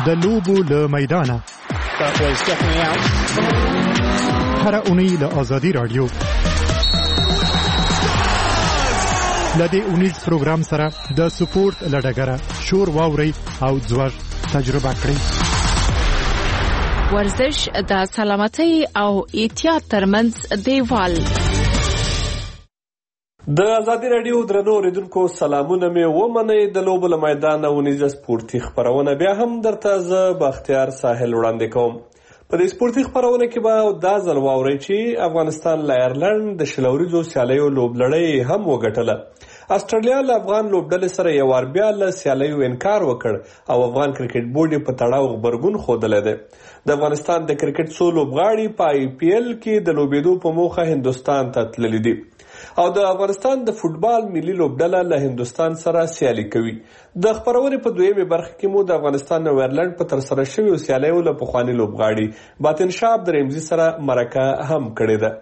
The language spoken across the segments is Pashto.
د لوبو له میدانه هر اونۍ له آزادي رادیو لدې اونیز پروګرام سره د سپورت لډګره شور واوري او ځوږ تجربه کړئ. ورزش د سلامتۍ او احتیاط ترمنځ دیوال. د آزادي رادیو درنو اوریدونکو سلامونه مې ومنئ. د لوبو له میدانه اونیزه سپورتي خپرونه بیا هم درته زه بختیار ساحل وړاندې کوم. په دې سپورتي خپرونه کې به دا ځل واورئ چې افغانستان له آیرلنډ د شلوریزو سیالیو لوبلړۍ هم وګټله. استرالیا له افغان لوبډلې سره یو وار بیا له سیالیو انکار وکړ او افغان کرکټ بورډ په تړاو غبرګون ښودلی دی. د افغانستان د کرکټ څو لوبغاړي په IPL کې د لوبېدو په موخه هندوستان ته تللي دي او د افغانستان د فوټبال ملي لوبډله له هندوستان سره سیالي کوي. د خپرونې په دویمې برخه کې مو د افغانستان او آیرلنډ په ترسره شویو سیالیو له پخواني لوبغاړي باطن شاه عبدالرحیمزي سره مرکه هم کړې ده.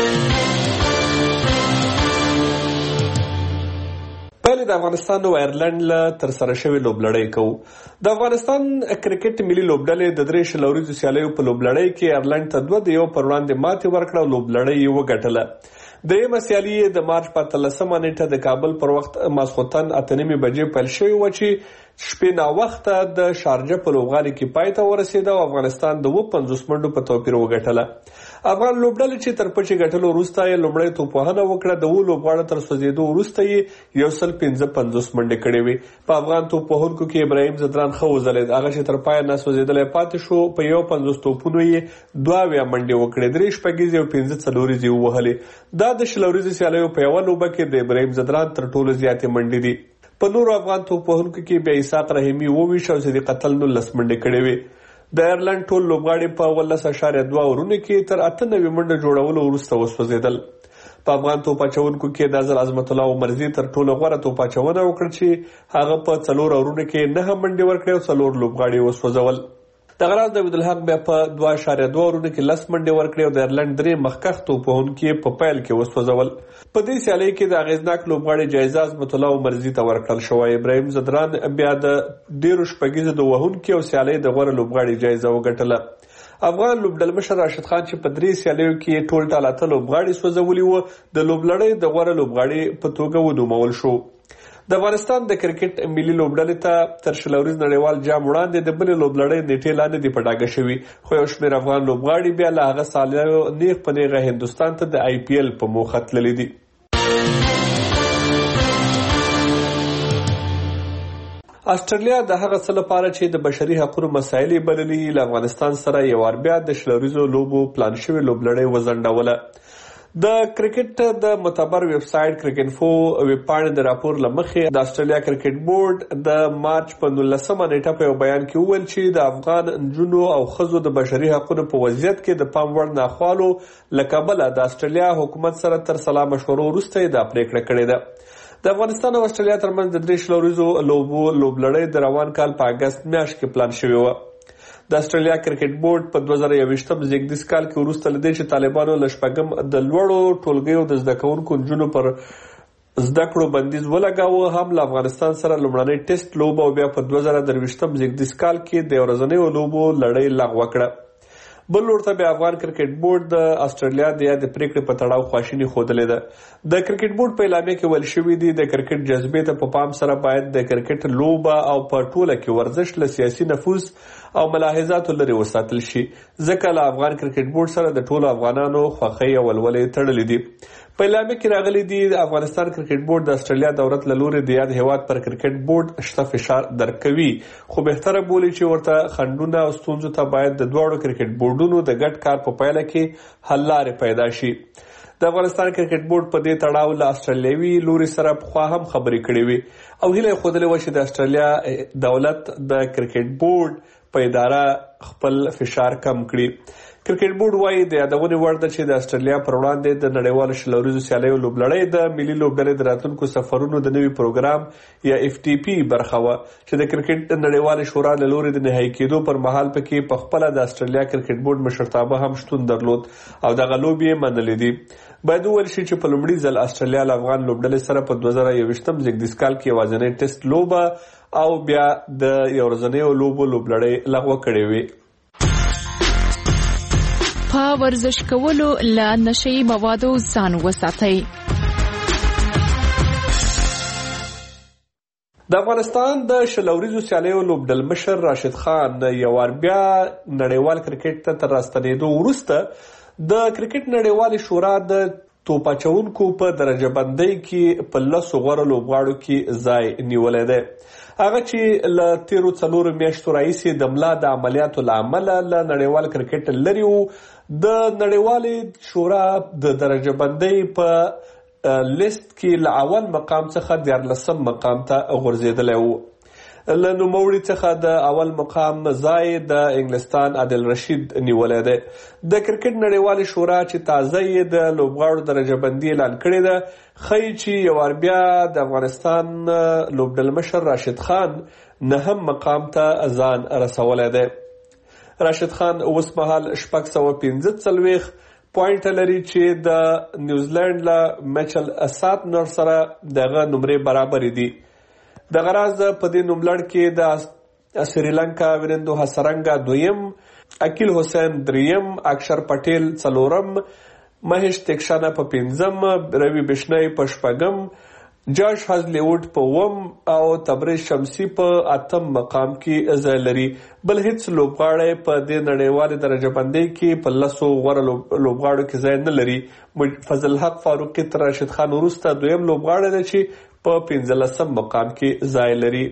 پهلې د افغانستان او آیرلنډ له ترسره شوې لوبلړۍ کوو. د افغانستان کرکټ ملي لوبډلې د 3 شلوریزو سیالیو په لوبلړۍ کې آیرلنډ ته 2-1 پر وړاندې ماتې ورکړه او لوبلړۍ یې وګټله. درېیمه سیالي د مارچ په 13مه نیټه د کابل پر وخت ماسخوتن 8:30 بجې پیل شوې وه چې شپې ناوخته د شارجه په لوبغالي کې پای ته ورسېده او افغانستان د 50 منډو په توپیر وګټله. افغان لوبډلې چې تر پچې ګټلو وروسته یې لومړی توپوهنه وکړه. د 2 لوبغاړو تر سوځېدو وروسته یې 155 منډې کړې وې. په افغان توپوهونکو کې ابراهیم ځدران ښه وځلېد. هغه چې تر پایه ناسوځېدلی پاتې شو. په 51 توپونو یې 2 منډې وکړې، 3 شپږیزې او 5 څلوریزې ووهلې. دا د شلوریزو سیالیو په یوه لوبه کې د ابراهیم ځدران تر ټولو زیاتې منډې دي. په نورو افغان توپوهونکو کې بیا اسحاق رحیمي 20 او صدیق اتل 19 منډې کړې وې. د آیرلنډ ټول لوبغاړي په 18.2 اورونو کې تر 98 منډه جوړولو وروسته وسوځېدل. په افغان توپ اچونکو کې د ازل عظمت الله عمرزي تر ټولو غوره توپ اچونه وکړه چې هغه په 4 اورونو کې 9 منډې ورکړې او 4 لوبغاړي وسوځول. دغه راز د عبدالحق بیا په 2.2 اورونو کې 10 منډې ورکړې او د آیرلنډ 3 مخکښ توپوهونکي په پیل کې وسوځول. په دې سیالۍ کې د اغیزناک لوبغاړي جایزه عظمت الله عمرزي ته ورکړل شوی. ابراهیم ځدران بیا د 10 شپږیزو د وهونکي او سیالۍ د غوره لوبغاړي جایزه وګټله. افغان لوبډلمشر راشد خان چې په 3 سیالیو کې ټول ټال 8 لوبغاړي سوځولي وو د لوبلړۍ د غوره لوبغاړي په توګه ونومول شو. د افغانستان د کرکټ ملي لوبډلې ته تر شلوریز نړیوال جام وړاندې د بلې لوبلړۍ نیټې لاندې دي په ډاګه شوي، خو یو شمېر افغان لوبغاړي بیا له هغه سالیو نیغ په نیغه هندوستان ته د IPL په موخه تللي دي. استرالیا د هغه څه لپاره چې د بشري حقوقو مسایل بللي له افغانستان سره یو وار بیا د شلوریزو لوبو پلان شوې لوبلړۍ وځنډوله. د کرکټ د معتبر ویب سایټ کرکټینفو ویب پاڼې د راپور له مخې د استرالیا کرکټ بورډ د مارچ په 19مه نیټه په یو بیان کې وویل چې د افغان نجونو او ښځو د بشري حقوقو په وضعیت کې د پام وړ ناخوالو له کبله د استرالیا حکومت سره تر سلا مشورو وروسته دا پریکړه کړې ده. د افغانستان او استرالیا ترمنځ د 3 شلوریزو لوبلړۍ د روان کال په اګست میاشت کې پلان شوې وه. د استرالیا کرکټ بورډ په 2021 زیږدیز کال کې وروسته له دې چې طالبانو له شپږم د لوړو ټولګیو د زده کوونکو نجونو پر زده کړو بندیز ولګاوه، هم له افغانستان سره لومړنۍ ټیسټ لوبه او بیا په 2023 زیږدیز کال کې د ورځنیو لوبو لړۍ لغوه کړه. بل ورته بیا افغان کرکټ بورډ د استرالیا د یادې پریکړې په تړاو خواشیني ښودلې ده. د کرکټ بورډ په اعلامیه کې ویل شوي دي د کرکټ جذبې ته په پام سره باید د کرکټ لوبه او په ټوله کې ورزش له سیاسي نفوذ او ملاحظاتو لرې وساتل شي، ځکه له افغان کرکټ بورډ سره د ټولو افغانانو خوښۍ او ولولې تړلې دي. په اعلامیه کې راغلي دي د افغانستان کرکټ بورډ د استرالیا دولت له لوري د یاد هیواد پر کرکټ بورډ شته فشار درکوي، خو بهتره بولي چې ورته خنډونه او ستونزو ته باید د دواړو کرکټ بورډونو د ګډ کار په پایله کې حل لارې پیدا شي. د افغانستان کرکټ بورډ په دې تړاو له استرالیوي لوري سره پخوا هم خبرې کړې وي او هیله یې ښودلې وه چې د استرالیا دولت د کرکټ بورډ په اداره خپل فشار کم کړي. کرکټ بورډ وايي د یادونې وړ ده چې د استرالیا پر وړاندې د نړیوالو شلوریزو سیالیو لوبلړۍ د ملي لوبډلې د راتلونکو سفرونو د نوي پروګرام یا FTP برخه وه چې د کرکټ نړیوالې شورا له لوري د نهایي کېدو پر مهال پکې په خپله د استرالیا کرکټ بورډ مشرتابه هم شتون درلود او دغه لوبې یې منلې دي. باید وویل شي چې په لومړي ځل استرالیا له افغان لوبډلې سره په 2021 زیږدیز کال کې یوازینۍ ټیسټ لوبه او بیا د یو ورځنیو لوبلړۍ لغوه کړې وې. په ورزش کولو له نشي موادو ځان وساتئ. د افغانستان د شلوریزو سیالیو لوبډل مشر راشد خان یو وار بیا نړیوال کرکټ ته تر راستنېدو وروسته د کرکټ نړیوالې شورا د توپاچونکو په درجه بندۍ کې په 10 غوره لوبغاړو کې ځای نیولی دی. هغه چې له تیرو 4 میاشتو راهیسې د ملا د عملیاتو له امله له نړیوال کرکټ لرې و، د نړیوالې شورا د درجه بندۍ په لیست کې له اول مقام څخه 14 مقام ته غورځېدلی و. له نوموړي څخه د اول مقام ځای د انګلستان عادل رشید نیولی دی. د کرکټ نړیوالې شورا چې تازه یې د لوبغاړو درجه بندي اعلان کړې ده ښایي چې یو وار بیا د افغانستان لوبډل مشر راشد خان 9 مقام ته ځان رسولی دی. راشد خان اوس مهال 645 پوینټ لري چې د نیوزیلند له میچل ساتنر سره دغه نمرې برابر دي. د غراز په دې نوملړ کې د سریلانکا ویرندو حسرنګا 2م، اکیل حسین 3م، اکشر پټیل 4م، مهیش تکشانا په 5م، روی بشنای په 6م، جاش هزلیوډ په 9م او تبریز شمسی په 8م مقام کې ځای لري. بل هیڅ لوبغاړی په دې نړیوالې درجه بندۍ کې په 10 غوره لوبغاړو کې ځای نه لري. فضل حق فاروقي تر راشد خان وروسته 2م لوبغاړی دی چې په 15م مقام کې ځای لري.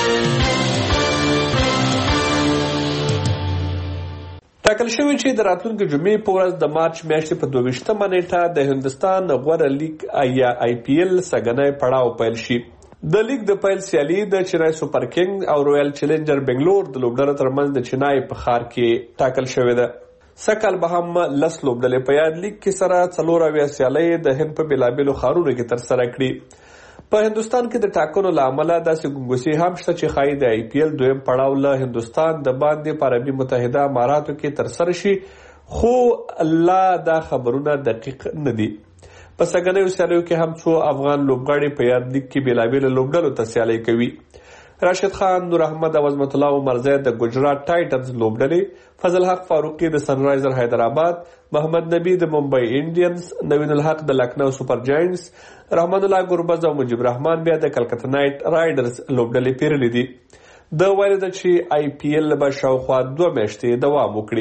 ټاکل شوی چې د راتلونکي جمعې په ورځ د مارچ میاشتې په 22مه نیټه د هندستان غوره لیګ یا IPL سږنی پړاو پیل شي. د لیګ د پیل سیالي د چنای سوپر کنګ او رویال چیلنجر بنگلور د لوبډلو ترمنځ د چنای په ښار کې ټاکل شوې ده. سکهال به هم 10 لوبډلې په یاد لیګ کې سره 4 سیالۍ د هند په بېلابېلو ښارونو کې ترسره کړي. په هندستان کې د ټاکنو له امله داسې ګنګوسې هم شته چې ښایي د IPL دویم پړاو له هندستان د باندې په عربي متحده اماراتو کې ترسره شي، خو لا دا خبرونه دقیق نه دي. په سږنیو سیالیو کې هم څو افغان لوبغاړي په یاد لیګ کې بېلابېلو لوبډلو ته سیالۍ کوي. راشد خان، نور احمد او عظمت الله عمرزی د ګجرات ټایټنز لوبډلې، فضل حق فاروقي د سنرایزر حیدرآباد، محمد نبی د ممبئی انډینز، نوین الحق د لکنو سپر جاینټس، رحمان الله ګربز او مجیب رحمان بیا د کلکته نایټ رایډرز لوبډلې پیرلې دي. د ویل ده چې IPL به شاوخوا 2 میاشتې دوام وکړي.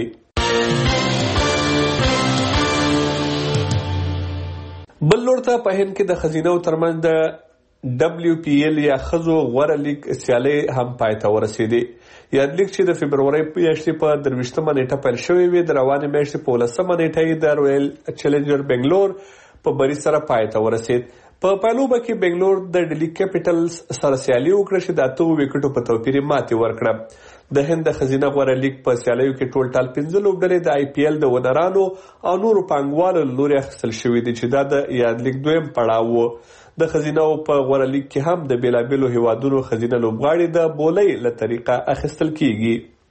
بل لور ته په هند کې د ښځینو ترمنځ د WPL یا ښځو غوره لیګ سیالۍ هم پای ته ورسېدې. یاد لیګ چې د فبرورۍ میاشتې په 23مه نیټه پیل شوې وې، د روانې میاشتې په 19مه نیټه یې د رویل چیلنجر بنگلور په بری سره پای ته ورسېد. په پایلوبه کې بنگلور د ډیلی کیپیټلز سره سیالي وکړه چې د 8 وکټو په توپیر ماتې ورکړه. د هند د ښځینه غوره لیګ په سیالیو کې ټول 15 لوبډلې د IPL د ونرانو او نورو پانګوالو لوري اخیستل شوې دي چې دا د یاد لیګ دویم پړاو و. د ښځینو په غوره لیګ کې هم د بېلابېلو هیوادونو ښځینه لوبغاړي د بولۍ له طریقه اخیستل کیږي.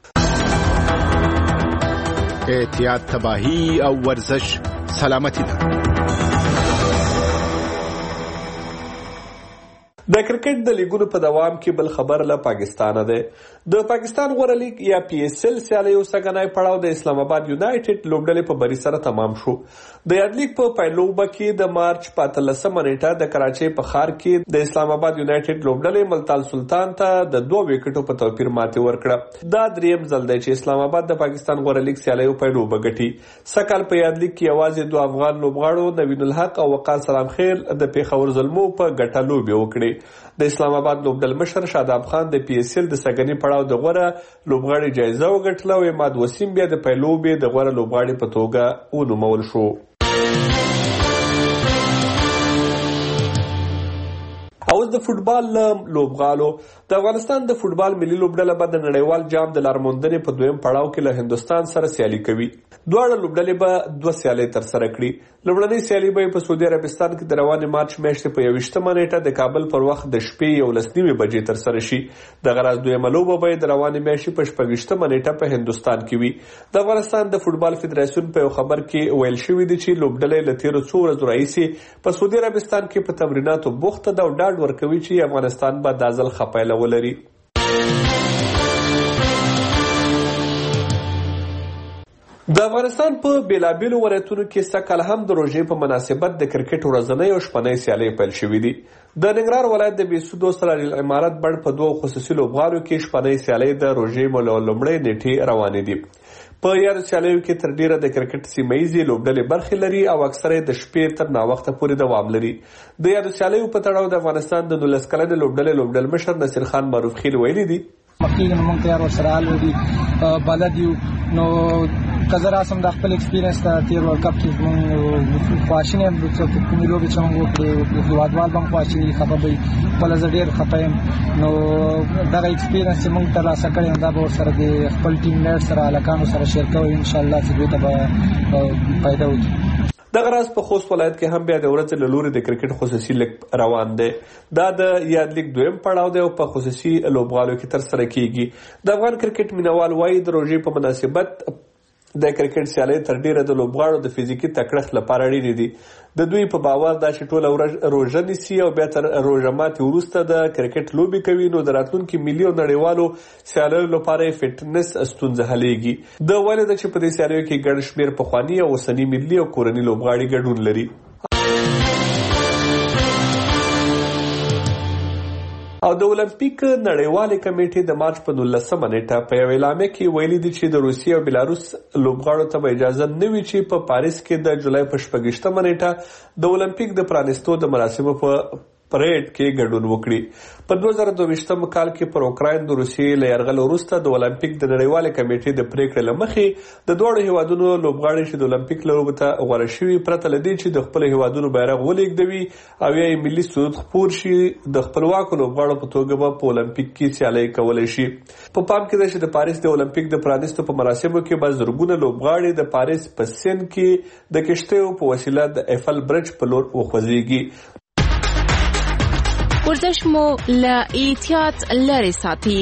احتیاط، تباهي او ورزش سلامتی ده. د کرکټ د لیګونو په دوام کې بل خبر له پاکستانه ده. د پاکستان غوره لیګ یا PSL سیالیو سږنی پړاو د اسلام آباد یونایټډ لوبډلې په بری سره تمام شو. د یاد لیګ په پایلوبه کې د مارچ 15مه نیټه د کراچۍ په ښار کې د اسلام آباد یونایټډ لوبډلې ملتان سلطان ته د 2 وکټو په توپیر ماتې ورکړه. دا دریم ځل دی چې اسلام آباد د پاکستان غوره لیګ سیالیو پایلوبه ګټي. سکهال په یاد لیګ کې یوازې 2 افغان لوبغاړو نوین الحق او وقار سلام خیر د پیښور زلمو په ګټه لوبې وکړې. د اسلام آباد لوبډل مشر شاداب خان د PSL د سږني پړاو د غوره لوبغاړي جایزه وګټله او اماد وسیم بیا د پایلوبې د غوره لوبغاړي په توګه ونومول شو. اوس اوس د فوټبال لوبغالو د افغانستان د فوټبال ملي لوبډله به د نړیوال جام د لارموندنې په دویم پړاو کې له هندستان سره سیالي کوي. دواړه لوبډلې به 2 سیالۍ ترسره کړي. لومړنۍ سیالي به په سعودي عربستان کې د روانې مارچ میاشتې په 21 نیټه د کابل پر وخت د شپې 11 بجې ترسره شي. دغه راز دویمه لوبه به د روانې میاشتې په 26 نیټه په هندستان کې وي. د افغانستان د فوټبال فدراسیون په یو خبر کې ویل شوی دی چې لوبډلې له تیرو څو ورځو راهیسې په سعودي عربستان کې په تمریناتو بوخته ده او ډاډ ورکوي چې افغانستان به دا ځل ښه پایله ولري. د افغانستان په بیلابیلو ولایتونو کې سږکال هم د روژې په مناسبت د کرکټ ورځنۍ او شپنۍ سیالۍ پیل شوې دي. د ننګرهار ولایت د بیسودو سره العمارت بڼ په 2 خصوصي لوبغالو کې شپنۍ سیالۍ د روژې لومړۍ نیټې روانې دي. په یادو سیالیو کې تر ډیره د کرکټ سیمه‌یزې لوبډلې برخې لري او اکثره د شپې تر ناوخته پورې دوام لري. د یادو سیالیو په تړاو د افغانستان د 19 کلنې لوبډلې لوبډلمشر نصیر خان معروف خیل ویلي دي مخکې موږ تیار ورسره الودي بلد یو نو که زه راسم د خپل ایکسپیرینس ته تیر ورلډ کپ کې موږ خواشینی یم چې کومې لوبې چې موږ وکړې هېوادوال به هم خواشیني خفه به وي. خپله زه ډېر خفه یم. نو دغه ایکسپیرینس چې موږ ترلاسه کړی یم دا به ورسره د خپل ټیم میټ سره هلکانو سره شیر کوو انشاءالله چې دوی ته به فایده وکړي. دغه راز په خوست ولایت کې هم بیا د ورځې له لوري د کرکټ خصوصي لیګ روان دی. دا د یاد لیګ دویم پړاو دی او په خصوصي لوبغالو کې ترسره کیږي. د افغان کرکټ مینوال وایي د روژې په مناسبت د کرکټ سیالۍ تر ډیره د لوبغاړو د فزیکي تکړښت لپاره اړینې دي. د دوی په باور دا چې ټوله ورځ روژه نیسي او بیا تر روژه ماتې وروسته د کرکټ لوبې کوي نو د راتلونکي ملي او نړیوالو سیالیو لپاره یې فټنس ستونزه حلیږي. د ویلې ده چې په دې سیالیو کې ګڼ شمېر پخواني او اوسني ملي او کورني لوبغاړي ګډون لري. او د اولمپیک نړیوالې کمیټې د مارچ په 19 نیټه په یو اعلامیه کې ویلي دي چې د روسیې او بلاروس لوبغاړو ته به اجازه نه وي چې په پاریس کې د جولای په 26 نیټه د اولمپیک د پرانیستو د مراسمو په پریډ کې ګډون وکړي. په 2022 کال کې پر اوکراین د روسیې له یرغل وروسته د اولمپیک د نړیوالې کمیټې د پریکړې له مخې د دوه هیوادونو لوبغاړي چې د اولمپیک لوبو ته غوړه شوي پرته له دې چې د خپل هیوادونو بیرغ ولېږدوي او یا یې ملي سرود خپور شي د خپلواکو لوبغاړو په توګه به په اولمپیک کې سیالۍ کولی شي. په پام کې ده چې د پاریس د اولمپیک د پرانیستو په مراسمو کې به زرګونه لوبغاړي د پاریس په سین کې د کشتیو په وسیله د ایفل برج په لور وخوځېږي. ورزش مو له احتیاط لرې ساتي.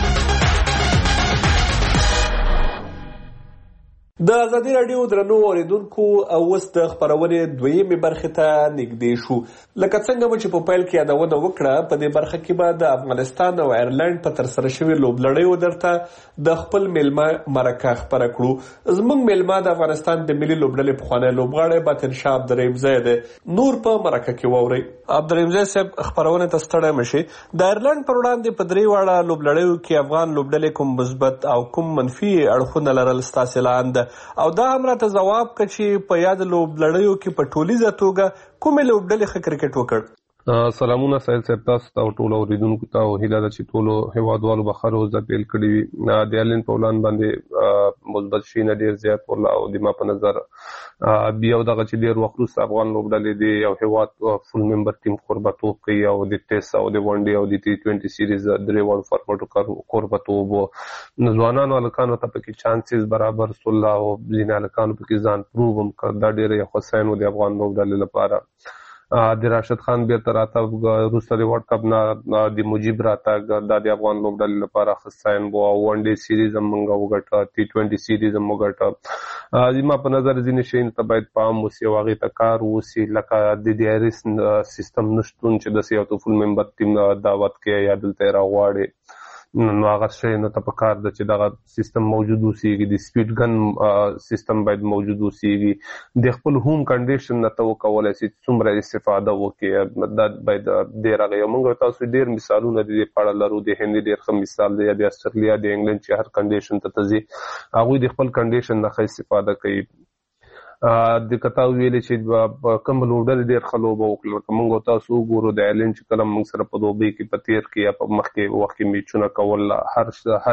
د ازادي راډیو درنو اوریدونکو اوس د خبرونې دویمې برخې ته نږدې شو. لکه څنګه مو چې په پیل کې یادونه وکړه په دې برخه کې به د افغانستان او ایرلند په ترسره شوي لوبلړیو درته د خپل میلمه مرکه خبره کړو. زموږ میلمه د افغانستان د ملي لوبډلې پخوانی لوبغاړی باطن شاه عبدالرحیمزی دی. نور په مرکه کې واورئ. عبدالرحیمزی صاحب خبرونه ته ستړی مشئ. د ایرلند پر وړاندې په 3 واړه لوبلړیو کې افغان لوبډلې کوم مثبت او کوم منفي اړخونه لرل ستاسې لاندې او دا هم راته ځواب کړه چې په یاد لوبلړیو کې په ټولیزه توګه کومې لوبډلې ښه کرکټ وکړ. سلامونه سایل صاحب تاسو ته او ټولو اوریدونکو ته او هیله ده چې ټولو هیوادوالو به ښه روزه پیل کړي وي. د ایرلند په وړاندې باندې مثبت شیونه ډېر زیات ورله او د ما په نظر بیا دغه چې ډېر وخت وروسته افغان لوبډلې د یو هیواد فول ممبر ټیم کوربتوب کوي او د ټیسټ او د ون ډے او د T20 سیریز درې واړو فارمټو کوربتوب ځوانانو هلکانو ته پکې چانسز برابر سول او ځینې هلکانو پکې ځان پروو هم کړ. دا ډېره یو ښه ساین و د افغان لوبډلې لپاره. د راشد خان بیرته راتګ وروسته د ورلډ کپ نه د مجیب راتګ دا د افغان لوبډلې لپاره ښه ساین و او ون ډے سیریز هم موږ وګټه T20 سیریز هم وګټه. زما په نظر ځینې شیانو ته باید پام وسي او هغې ته کار وسي لکه د DRS سیستم نشتون چې داسې یو فول ممبر ټیم دعوت کوي یا دلته یې راغواړي نو هغه شیانو ته په کار ده چې دغه سیستم موجود اوسېږي. د سپیډ ګن سیستم باید موجود اوسېږي. د خپل هوم کنډیشن نه ته وکولی سي څومره استفاده وکړي دا باید ډېر هغه یو موږ تاسو ډېر مثالونه د دې په اړه لرو. د هند ډېر ښه مثال دی یا د استرالیا د انګلند چې هر کنډیشن ته ته ځي هغوی د خپل کنډیشن نه ښه استفاده کوي. د کتا ویلې چې کوم لوبډلې ډېر ښه لوبه وکړه. موږ تاسو وګورو د ایلند چې کله موږ سره په دوبۍ کې په تیر کې یا په مخکې وخت کې میچونه کول، هر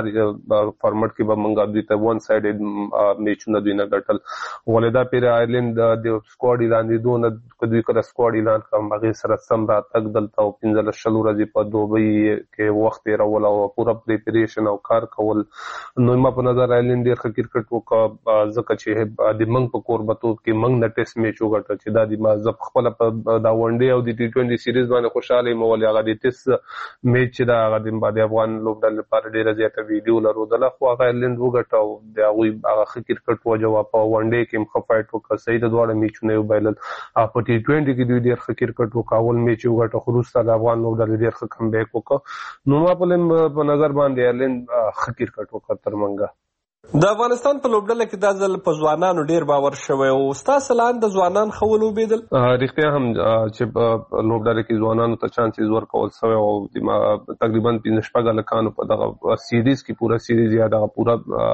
فارمټ کې به موږ دوی ته ون سایډ میچونه دوی نه ګټل. ولې دا پیر ایلند د سکواډ اعلان دي دونه دوی کله سکواډ اعلان کوم هغه سره سم راتګ دلته او 15 ورځې په دوبۍ کې وخت تیرول او پوره پریپریشن او کار کول. نو ما په نظر ایلند ډېر ښه کرکټ وکړ ځکه چې د موږ په کوربتوب کې موږ نه ټیسټ میچ وګټل چې دا د ما زه خپل په دا ون ډے او د T20 سیریز باندې خوشاله یم. ولې هغه د ټیسټ میچ چې دا هغه د بعد افغان لوبډلې لپاره ډېره زیاته ویډیو لرودله، خو هغه ایلند وګټه او د هغوی هغه ښه کرکټ وجوه په ون ډے کې هم ښه فایټ وکړه. صحیح د دواړه میچونه یې وبایلل. په T20 کې دوی ډېر ښه کرکټ وکړ، اول میچ یې وګټه خو وروسته د افغان لوبډلې ډېر ښه کم بیک وکړ. نو ما په نظر باندې ایلند ښه کرکټ وکړ تر منګه. د افغانستان په لوبډله کې دا ځل په ځوانانو ډیر باور شوی او ستاسو لاندې د ځوانان خو ولوبېدل. رښتیا هم چې په لوبډله کې ځوانانو ته چانسز ورکول شوی او تقریبا 15 لکانو په دغه سیریز کې پوره سیریز یا دغه پوره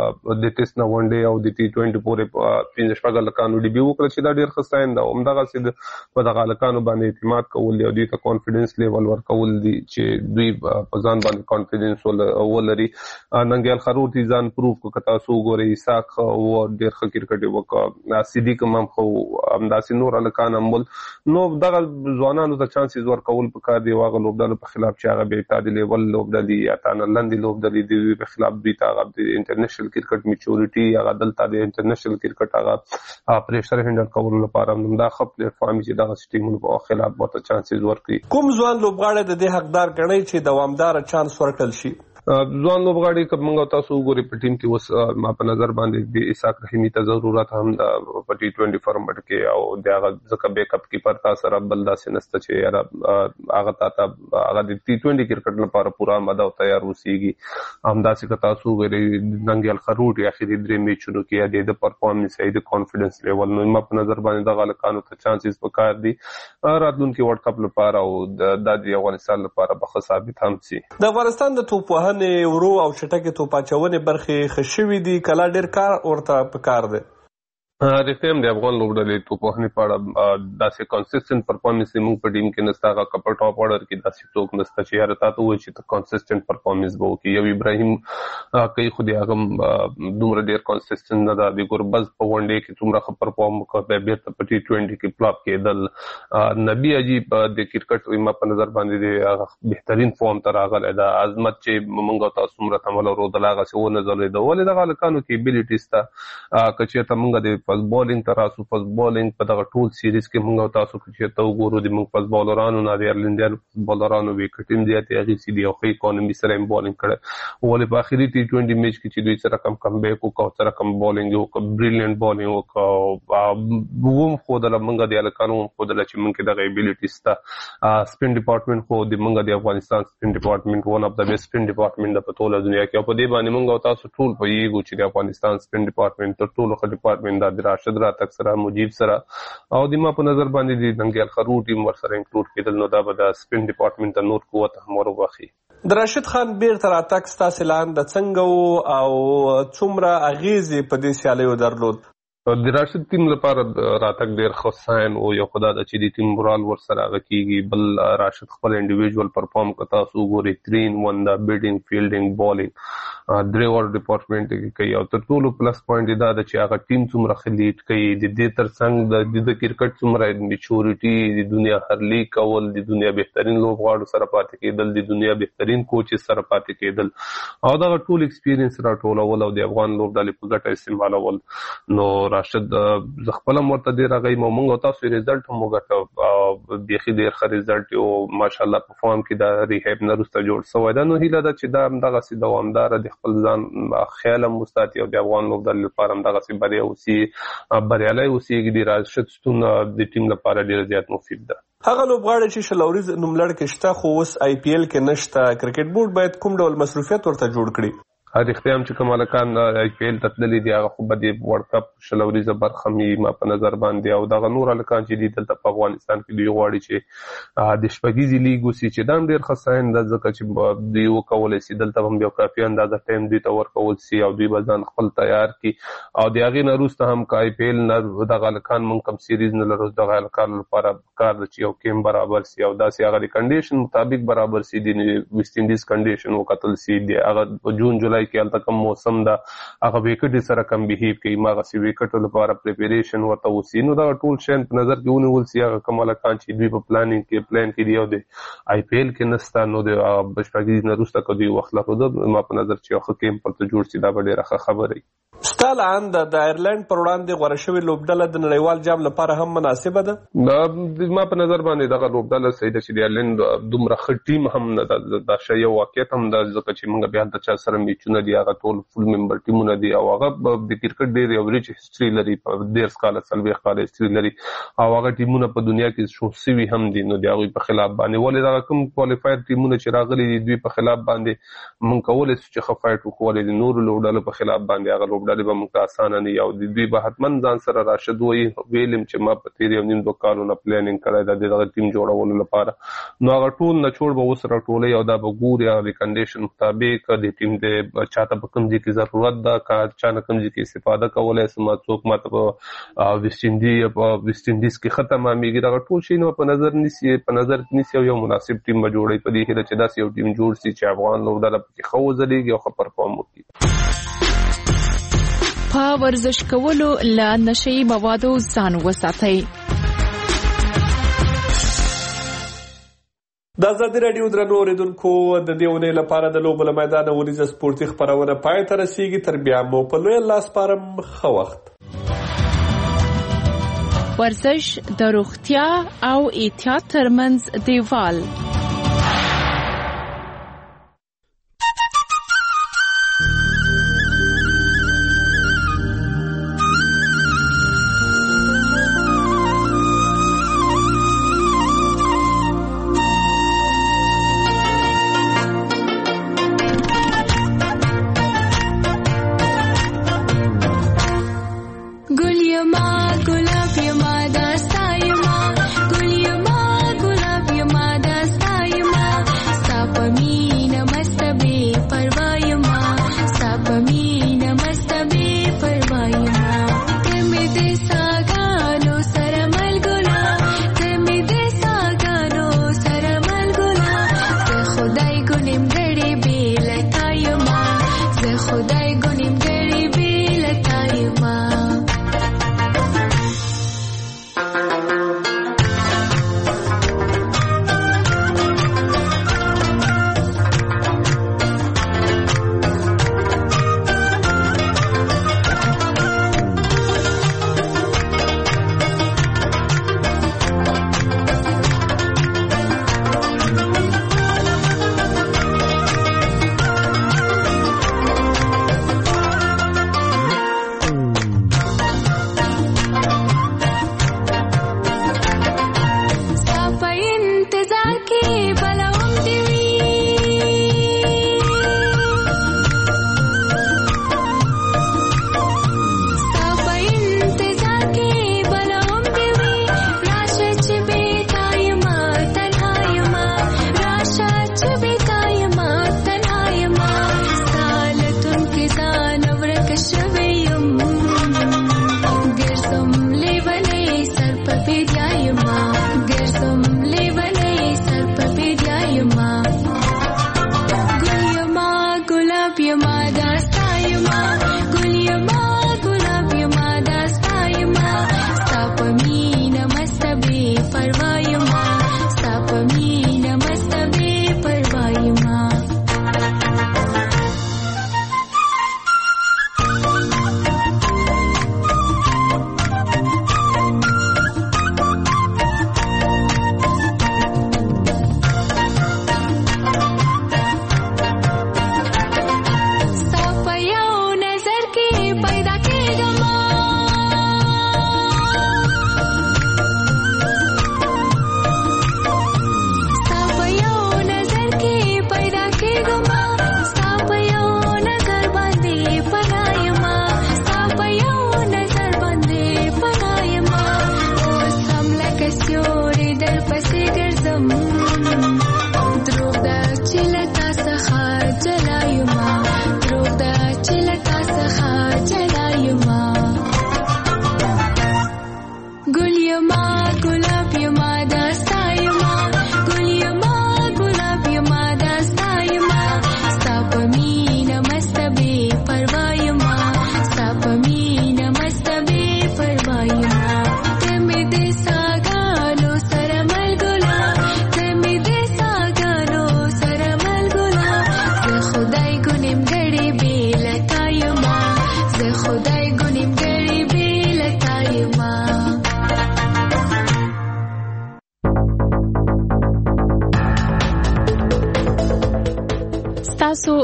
د ټیسټ نه ون ډے او د T20 پورې 15 لکانو ډیبیو وکړ چې دا ډیر ښه ساين ده. همدغه سید په دغه لکانو باندې اعتماد کول او دوی ته کانفیډنس لیول ورکول دي چې دوی په ځان باندې کانفیډنس ولري. ننګیال خروټي ځان پروف کړ تاسو ګوري اساق او ډېر ښه کرکټ وکړ. صدیق هم خو همداسې نور هلکان هم ول. نو دغه ځوانانو ته چانسز ورکول پکار دی هغه لوبډلو په خلاف چې هغه بې تعادل لیول لوبډلې یا تانه لندې لوبډلې د په خلاف دوی ته هغه د انټرنیشنل کرکټ میچورټي هغه دلته د انټرنیشنل کرکټ هغه پریشر هینډل کولو لپاره دا ښه پلیټ فارم چې دغه ټیمونو په خلاف ورته چانسز ورکړي. کوم ځوان لوبغاړی د دې حقدار ګڼي چې دوامدار چانس ورکړل شي؟ ځوان لوبغاړي که موږ تاسو وګورئ په ټیم کې اوس ما په نظر باندې د اسحاق رحیمي ته ضرورت هم په T20 فارمټ کې او د هغه ځکه بیک اپ کیپر تا سره بل داسې نسته چې هغه ته هغه د T20 کرکټ لپاره پوره آماده او تیار اوسېږي. همداسې که تاسو وګورئ ننګیال خروټي اخري 3 میچونو کې د پرفارمنس د کانفیډنس لیول نو ما په نظر باندې دغه هلکانو ته چانسز پکار دي راتلونکي ورلډ کپ لپاره او د افغانستان لپاره به ښه ثابت هم شي. د افغانستان د توپ ورو او چټکي توپ اچونې برخې خشوي دي کله ډېر کار ورته پکار دی. رښتیا هم د افغان لوبډلې توپوهنې په اړه داسې کنسسټنټ پرفارمنس موږ په ټیم کې نشته. هغه په ټاپ اورډر کې داسې څوک نشته چې یاره تا ته ووایي چې ته کنسسټنټ پرفارمنس به وکړي. یو ابراهیم کوي خو د هغه دومره ډېر کنسسټنټ نه ده. د ګوربز په ون ډے کې څومره ښه پرفارم وکړ بیا بېرته په T20 کې فلاپ کېدل. نبي عجیب د کرکټ ما په نظر باندې د هغه بهترین فارم ته راغلی ده. عظمت چې موږ تاسو څومره تمل ورودل هغسې ونه ځلېده. ولې دغه هلکانو کې ابیلیټي شته که چېرته موږ د فاست بالینګ ته راسو. فاست بالینګ په دغه ټول سیریز کې موږ تاسو چې ته وګورو د موږ فاست بالرانو نه د ایرلندیانو فاست بالرانو وکټ هم زیاتې اغېستې دي او ښه اکانومي سره یې بالینګ کړی. ولې په آخري T20 میچ کې چې دوی سره کم بیک وکړه سره کم بالینګ وکړه بریلیانټ بالینګ وکړه وم ښودله موږ د هلکانو هم ښودله چې موږ کې دغه ایبیلیټي شته. سپین ډپارټمنټ خو د موږ د افغانستان سپین ډپارټمنټ ون اف د بیسټ سپین ډپارټمنټ ده په ټوله دنیا کې او په دې باندې موږ تاسو ټول پوهېږو چې د افغانستان سپین ډپارټمنټ تر ټولو ښه ډپارټمنټ ده. د راشد راتګ سره مجیب سره او د ما په نظر باندې د ننګیال خروټي هم ورسره انکلوډ کېدل نو دا به د سپین ډپارټمنټ ته نور قوت هم وربخي. د راشد خان بیرته راتګ ستاسې لاندې څنګه او څومره اغیزې په دې سیالیو درلود؟ د راشد ټیم لپاره راتګ ډېر ښه ساين او یو خدا د چې د ټیم مورال ورسره هغه کېږي. بل راشد خپل انډیویجوال پرفارم که تاسو وګورئ 3-in-1 د بیټینګ فیلډینګ بالینګ درې واړه ډپارټمنټ کې کوي او تر ټولو پلس پوینټ دا ده چې هغه ټیم څومره ښه لیډ کوي. د دې تر څنګ د کرکټ څومره میچورټي د دنیا هرلی کول د دنیا بهترین لوبغاړو سره پاتې کېدل د دنیا بهترین کوچز سره پاتې کېدل او دغه ټول ایکسپیرینس راټولول او د افغان لوبډلې په ګټه استعمالول. نو راشد زه خپله هم ورته ډېر هغه یم او موږ او تاسو ریزلټ هم وګټه بیخي ډېر ښه ریزلټ او ماشاءالله په فارم کې د ریهیب نه وروسته جوړ شوی ده. نو هیله ده چې دا همدغسې دوامداره د خپل ځان خیال هم وساتي او د افغان لوبډلې لپاره همدغسې بریا اوسي بریالی اوسېږي. د راشد شتون د ټیم لپاره ډېر زیات مفید ده. هغه لوبغاړی چې شلوریز نوملړ کې شته خو اوس IPL کې نشته کرکټ بورډ باید کوم ډول مصروفیت ورته جوړ کړي؟ رښتیا هم چې کومالکان آی پی ایل ته تللي دي هغه خو به د ورلډ کپ شلوریزه برخه مې ما په نظر باندې او دغه نور هلکان چې دي دلته په افغانستان کې دوی غواړي چې د شپږیزې لیګ وسي چې دا هم ډېر ښه ساین ده ځکه چې دوی وکولی سي دلته هم یو کافي اندازه ټایم دوی ته ورکول سي او دوی به ځان خپل تیار کړي او د هغې نه وروسته هم که آی پی ایل نه دغه هلکان مونږ کوم سیریز نه لرو دغه هلکانو لپاره کار ده چې یو کیم برابر سي او داسې هغه د کنډیشن مطابق برابر سي د ویسټ انډیز کنډیشن وکتل سي د هغه جون جولای کې هلته کوم موسم ده هغه ویکټې سره کم بهیو کوي هماغسې ویکټو لپاره پریپریشن ورته وسي نو دغه ټول شیان په نظر کې ونیول سي هغه کوم هلکان چې دوی په پلان کې دي او د آی پی ایل کې نسته نو د شپږیز نه وروسته که دوی وخت لرلو ما په نظر چې یو ښه کیم پرته جوړ سي دا به ډېره ښه خبره وي. ستا له انده د آیرلنډ پر وړاندې غوره شوې لوبډله د نړیوال جام لپاره هم مناسبه ده؟ ما په نظر باندې دغه لوبډله صحیح ده چې د آیرلنډ دومره ښه ټیم هم نه ده دا شی یو واقعیت هم ده ځکه چې موږ بیا هلته چا سره میچونه دي هغه ټول فول ممبر ټیمونه دي او هغه د کرکټ ډېر یو ریچ هسټري لري په 13 کاله 40 کاله هسټري لري او هغه ټیمونه په دنیا کې شو سوي هم دي نو د هغوی په خلاف باندې ولې دغه کوم کوالیفایر ټیمونه چې راغلي دي دوی په خلاف باندې موږ کولی شو چې ښه فایټ وکړو ولې د نورو لوبډلو په خلاف باندې هغه لوبډلې به موږ ته اسانه نه وي او د دوی به حتما ځان سره راشد ویلم چې ما په تېر یو نیم 2 کالو نه پلانینګ کړی ده د دغه ټیم جوړولو لپاره نو هغه ټول نچوړ به اوس راټولوي او دا به ګوري هغه د کنډیشن مطابق د ټیم د چاته په کوم ځای کې ضرورت ده که چا نه کوم ځای کې استفاده کولی سم څوک ما ته په ویسټ انډیز کې ښه تمامېږي دغه ټول شی نو په نظر نیسي او یو مناسب ټیم به جوړوي په دې هیله چې داسې یو ټیم جوړ سي چې افغان لوبډله پکې ښه وځلېږي او ښه پرفارم وکړي. په ورزش کولو له نشهیي موادو ځان وساتئ. د ازادي راډیو درنو اوریدونکو د دې اونۍ لپاره د لوبو له میدانه ورځ سپورتي خپرونه پای ته رسیږي تر بیا مو په لوی الله سپارم ښه وخت. ورزش د روغتیا او احتیاط ترمنځ دیوال.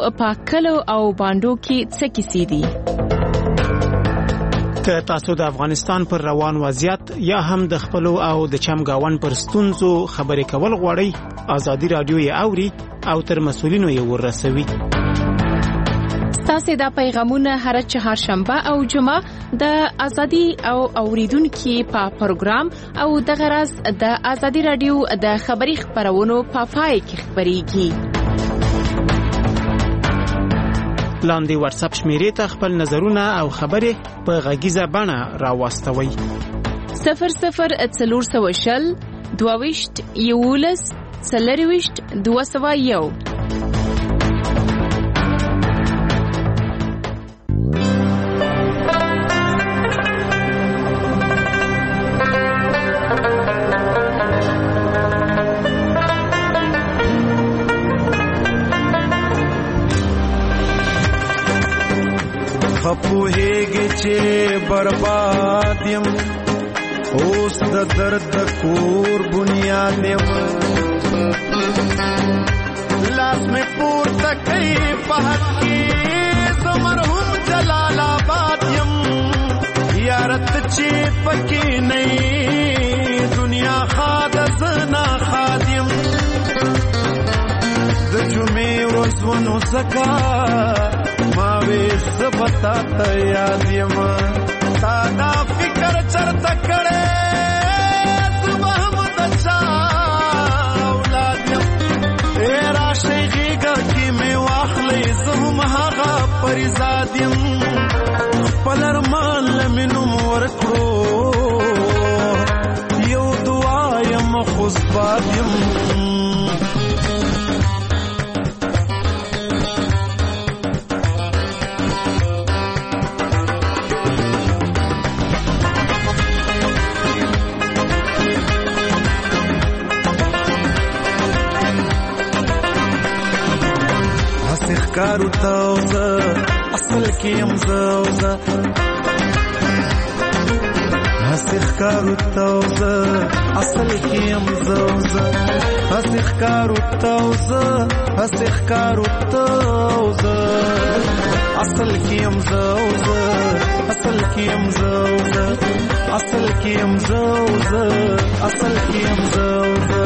په کلو او باندو کې څه کیسې دي؟ که تاسو د افغانستان پر روان وضعیت یا هم د خپلو او د چمګاون پر ستونزو خبرې کول غواړئ، آزادي رادیو یې اوري او تر مسؤلینو یې ورسوي. ستاسو دا پیغامونه هر چهارشنبه او جمعه د آزادي او اوریدونکو په پروګرام او د غرض د آزادي رادیو د خبري خبرونو په پای کې خبريږي. لاندې واتس اپ شمیرې ته خپل نظرونه او خبرې په غږیزه بڼه راوستوي. 0040 22 11 40 201. خپوهیږي چې برباد یم، اوس د درد کور بنیاد یم، لاس مې پورته کوي په حق کې زه مرحوم جلال آباد یم، یارت چې پکې نه دنیا خاد زنا خادم، د جمعې ورځ ونو زکا ماوی زبتا تا یاد یما، تا دا فکر چرتا کڑے صبح مدچا اولاد یم، ایرا شیغیگا کی میں واخلی زہم حاغا پریزاد یم، پلرمان لمنم ورکڑو یو دعا یم خصباد یم. کارو تاوزه اصل کیم زوزه، هسیخ کارو تاوزه اصل کیم زوزه، هسیخ کارو تاوزه هسیخ کارو تاوزه اصل کیم زوزه، اصل کیم زوزه، اصل کیم زوزه، اصل کیم زوزه.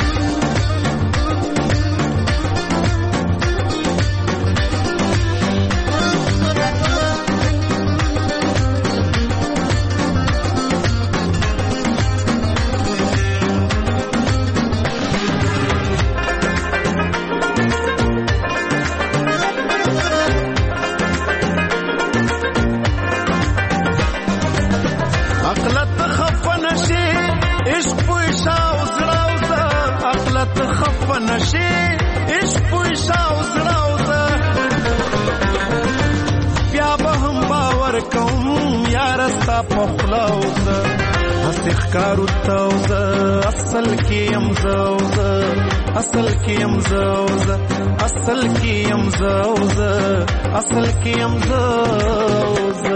کارو تاوزه اصل کیم زوزه، اصل کیم زوزه، اصل کیم زوزه، اصل کیم زوزه.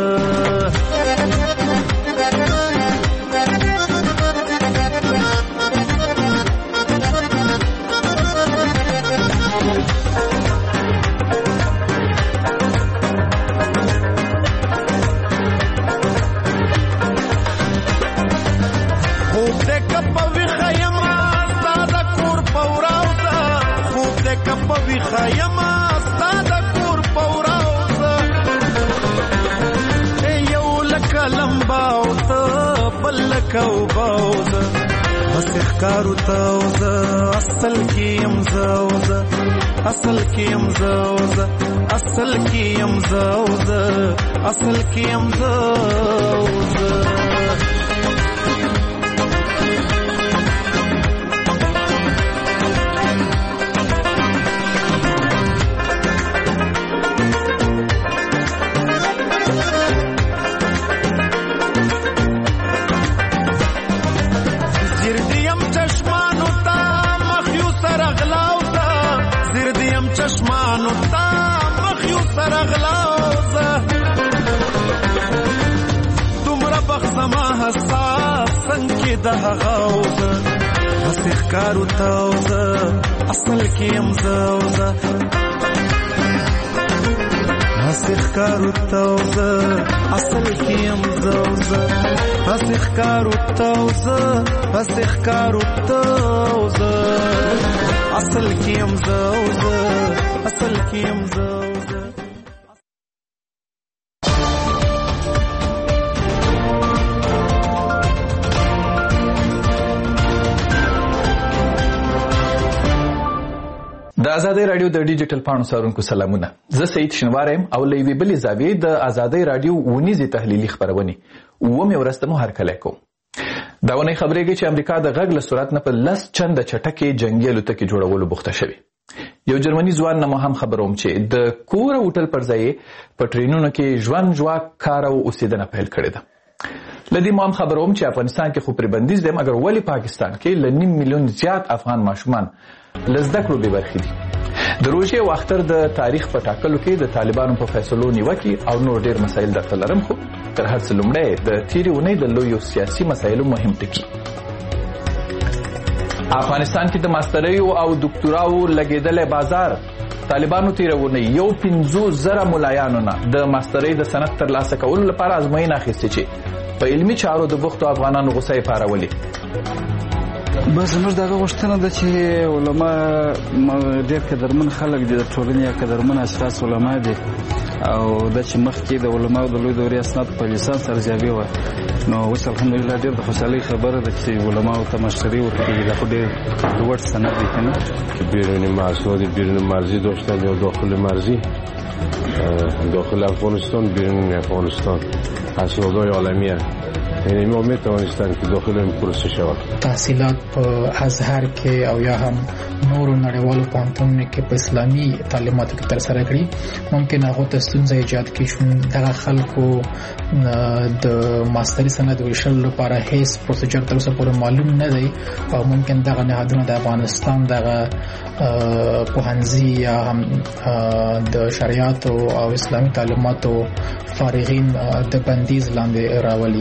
خیمه ستا د کور پوراوزه، یو لکه لمباوزه بل لکه اوباوزه، هسې ښکارو تاوزه اصل کیم زوزه، اصل کیم زوزه، اصل کیم زوزه، اصل کیم زوزه. غوزه هسې ښکارو تاوزه اصل کیم زوزه، هسې ښکارو توزه اصل کې یم زوزه هسې ښکارو توزه هسې ښکارو توزه اصل کې یم زوزه اصل کې یم زوزه. د آزادۍ رادیو د ډیجیټل پاڼو څارونکو سلامونه. زه سعید شنوار یم او له یوې بلې زاویې د آزادۍ رادیو ونیزې تحلیلي خپرونې اوومې ورځ ته مو هرکلی کوم. دا اونۍ خبرېږي چې امریکا د غږ له سرعت نه په 10 چنده چټکې جنګي الوتکې جوړولو بوخته شوې. یو جرمني ځوان نه مو هم خبروم چې د کور او هوټل پر ځای په ټرینونو کې ژوند ژواک کار او اوسېدنه پیل کړې ده. له دې مو هم خبروم چې افغانستان کې خو پرې بندیز دی، مګر ولې پاکستان کې له 9 میلیون زیات افغان ماشومان له زده کړو بې برخې دي. د روژې او اختر د تاریخ په ټاکلو کې د طالبانو په فیصلو نیوکې او نور ډېر مسایل درته لرم، خو تر هر څه لومړی د تېرې اونۍ د لویو سیاسي مسایلو مهم ټکي. افغانستان کې د ماستریو او دکتوراو لګېدلی بازار. طالبانو تېره اونۍ 15,000 ملایانو نه د ماسترۍ د سند ترلاسه کولو لپاره ازموینه اخیستې چې په علمي چارو د بوختو افغانانو غوسه یې پارولې. بس زموږ دغه غوښتنه ده چې علما ډېر قدرمن خلک دي، د ټولنې یا قدرمن اشخاص علما دي، او دا چې مخکې د علماو د لوی دورې اسناد په لیسانس ارزیابي وه، نو اوس الحمدلله ډېر د خوشحالۍ خبره ده چې علماو ته مشتری ورکوي. دا خو ډېر لوړ سند دی که نه؟ بیرون محصول بیرون مرزی داشتن یا داخل مرزی، داخل افغانستان بیرون افغانستان اسنادهای عالمیه، یعنی ما میتوانستن که داخل این پروسه شود. تحصیلات په ازهر کې او یا هم نورو نړیوالو پوهنتونونو کې په اسلامي تعلیماتو کې ترسره کړي، ممکن هغو ته ستونزه ایجاد کړي. دغه خلکو د ماستري سند ویشلو لپاره هیڅ پروسیجر تر اوسه پورې معلوم نه دی، او ممکن دغه نهادونه د افغانستان دغه پوهنځي یا هم د شریعت او اسلامي تعلیماتو فارغین د بندیز لاندې راولي.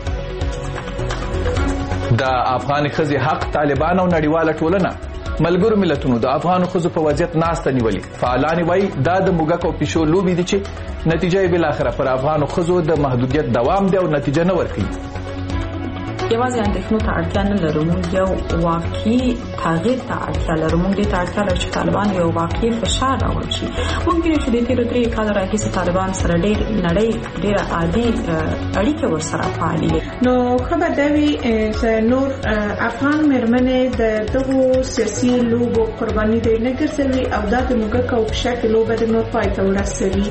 د افغان ښځې حق، طالبان او نړیواله ټولنه ملګرو ملتونو د افغان ښځو په وضعیت ناسته نیولي. فعالان وایي دا د موږک او پیشو لوبې دي چې نتیجه یې بالاخره پر افغان ښځو د محدودیت دوام دی او نتیجه نه ورکوي. یوازې اندېښنو ته اړتیا نه لرو، موږ یو واقعي تغییر ته اړتیا لرو. موږ دې ته اړتیا لرو چې طالبان یو واقعي فشار راوړل شي. ممکن چې د تېرو 3 کالو راهیسې طالبان سره نړۍ ډېره عادي اړیکې ورسره پالي. نو ښه به دا وي چې نور افغان مېرمنې د دغو سیاسي لوبو قرباني دې نه ګرځوي او دا د موږک او پیشک لوبه د نور پای ته ورسوي.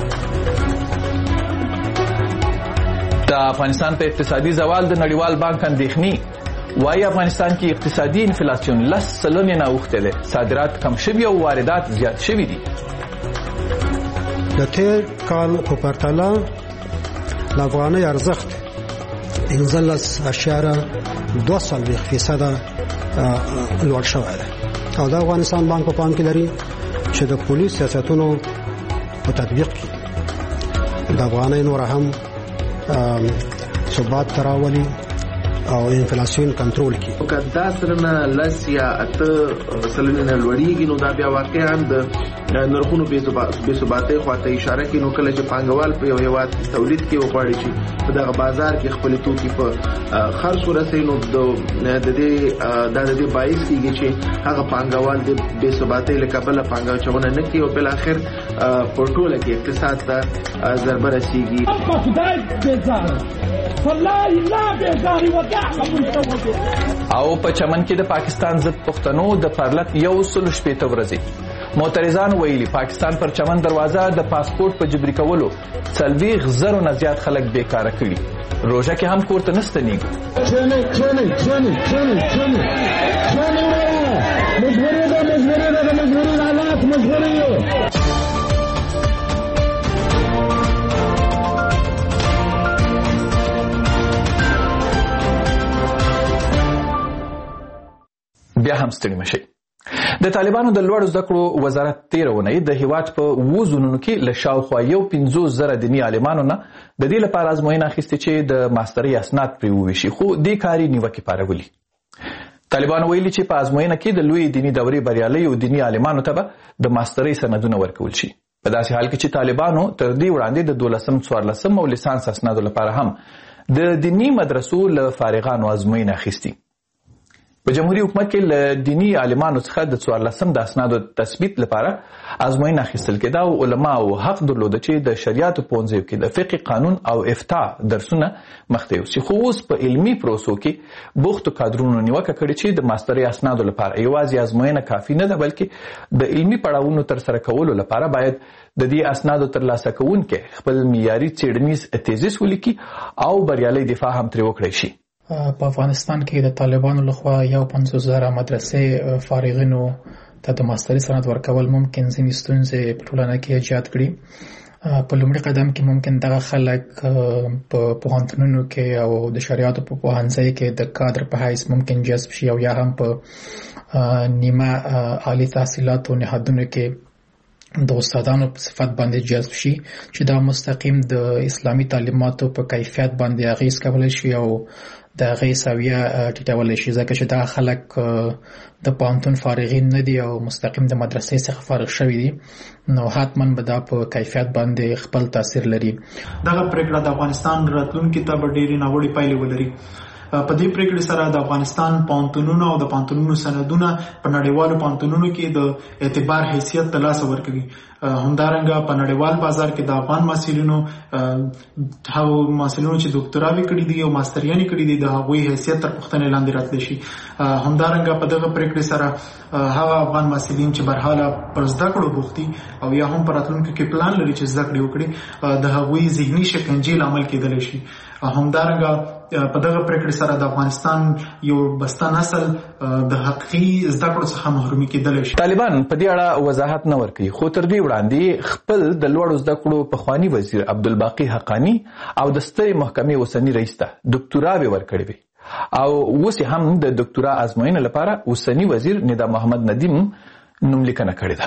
د افغانستان په اقتصادي زوال د نړیوال بانک اندېښنې وايي افغانستان کې اقتصادي انفلاسیون 10 سلنې نه اوښتی دی، صادرات کم شوي او واردات زیات شوي دي. د تېر کال په پرتله د افغانۍ ارزښت 15.2% لوړ شوی دی، او د افغانستان بانک په پام کې لري چې د پولیس سیاستونو په تطبیق کې د افغانۍ نور هم ثبات تراولي او انفلاسیون کنټرول کی. که دا سره نه لس یا 8 سلنې نه لوړیږي، نو دا بیا واقعا د نرخونو بې ثباتۍ خواته اشاره کوي. نو کله چې پانګوال په یو هېواد تولید کې وغواړي چې په دغه بازار کې خپل توکي په خرڅ ورسوي، نو د دې باعث کېږي چې هغه پانګوال د بې ثباتۍ له کبله پانګه اچونه نه کوي او بالاخر په ټوله کې اقتصاد ته ضربه رسېږي. او په چمن کې د پاکستان ضد پښتنو د پرلط 160 ورځې معترضان ویلي پاکستان پر چمن دروازه د پاسپورت په جبري کولو 40,000 نه زیات خلک بیکاره کړي. روژه کې هم کور ته نه ستنېږي. بیا هم ستړي مشئ. د طالبانو د لوړو زده کړو وزارت 13 اونۍ د هیواد په 2 زونونو کې له شاوخوا 15,000 دیني عالمانو نه د دې لپاره ازموینه اخیستې چې د ماسترۍ اسناد پرې وویشي، خو دې کاري نیوکې پارولي. طالبان ویلي چې په ازموینه کې د لوی دیني دورې بریالیو دیني عالمانو ته به د ماسترۍ سندونه ورکول شي. په داسې حال کې چې طالبانو تر دې وړاندې د 12 14 او لیسانس اسنادو لپاره هم د دینی مدرسو له فارغانو ازموینه اخیستي. په جمهوریت حکومت کې له دینی عالمانو څخه د 14 د اسنادو تثبیت لپاره ازموینه اخیستل کېده او علماو حق درلوده چې د شریعت پوهنځیو کې د فقه قانون او افتاء درسونه مخته یوسي. خو اوس په علمي پروسو کې بوختو کادرونو نیوکه کړې چې د ماسترۍ اسنادو لپاره یوازې ازموینه کافي نه ده، بلکې د علمي پړاوونو ترسره کولو لپاره باید د دې اسنادو ترلاسه کوونکي خپل معیاري څېړنیز تیزیس ولیکي او بریالي دفاع هم ترې وکړی شي. په افغانستان کې د طالبانو لخوا 50,000 مدرسې فارغینو ته د ماسترۍ سند ورکول ممکن ځینې ستونزې په ټولنه کې ایجاد کړي. په لومړي قدم کې ممکن دغه خلک په پوهنتونونو کې او د شریعتو په پوهنځي کې د کادر په حیث ممکن جذب شي او یا هم په نیمه عالی تحصیلاتو نهادونو کې د استادانو په صفت باندې جذب شي چې دا مستقیم د اسلامي تعلیماتو په کیفیت باندې اغیز کولی شي او د هغې سویه ټیټولی شي، ځکه چې دا خلک د پوهنتون فارغین نه دي او مستقیم د مدرسې څخه فارغ شوي دي، نو حتما به دا په کیفیت باندې خپل تاثیر لري. دغه پریکړه د افغانستان راتلونکي ته به ډېرې ناوړې پایلې ولري. په دې پریکړې سره د افغانستان پوهنتونونو او د پوهنتونونو سندونه په نړیوالو پوهنتونونو کې د اعتبار حیثیت ترلاسه ورکوي. همدارنګه په نړیوال بازار کې د افغان محصلینو هغو محصلینو چې ډاکټراوي کړي دي او ماستریانې کړي دي د هغوی حیثیت تر پوښتنې لاندې راتلی شي. همدارنګه په دغه پریکړې سره هغه افغان محصلین چې برحاله پر زده کړو بوختي او یا هم په راتلونکي کې پلان لري چې زده کړې وکړي د هغوی ذهني شکنجې لامل کېدلی شي. همدارنګه په دغه پریکړې سره د افغانستان یو بسته نسل د حقیقي زده کړو څخه محرومي کېدلی شي. طالبان په دې اړه وضاحت نه ورکوي، خو تر دې وړاندې خپل د لوړو زده کړو پخواني وزیر عبدالباقي حقانی او د سترې محکمې اوسني رئیس ته ډاکټراوې ورکړې وې او اوس هم د ډاکټرا ازموینې لپاره اوسني وزیر ندا محمد ندیم نوملیکنه کړې ده.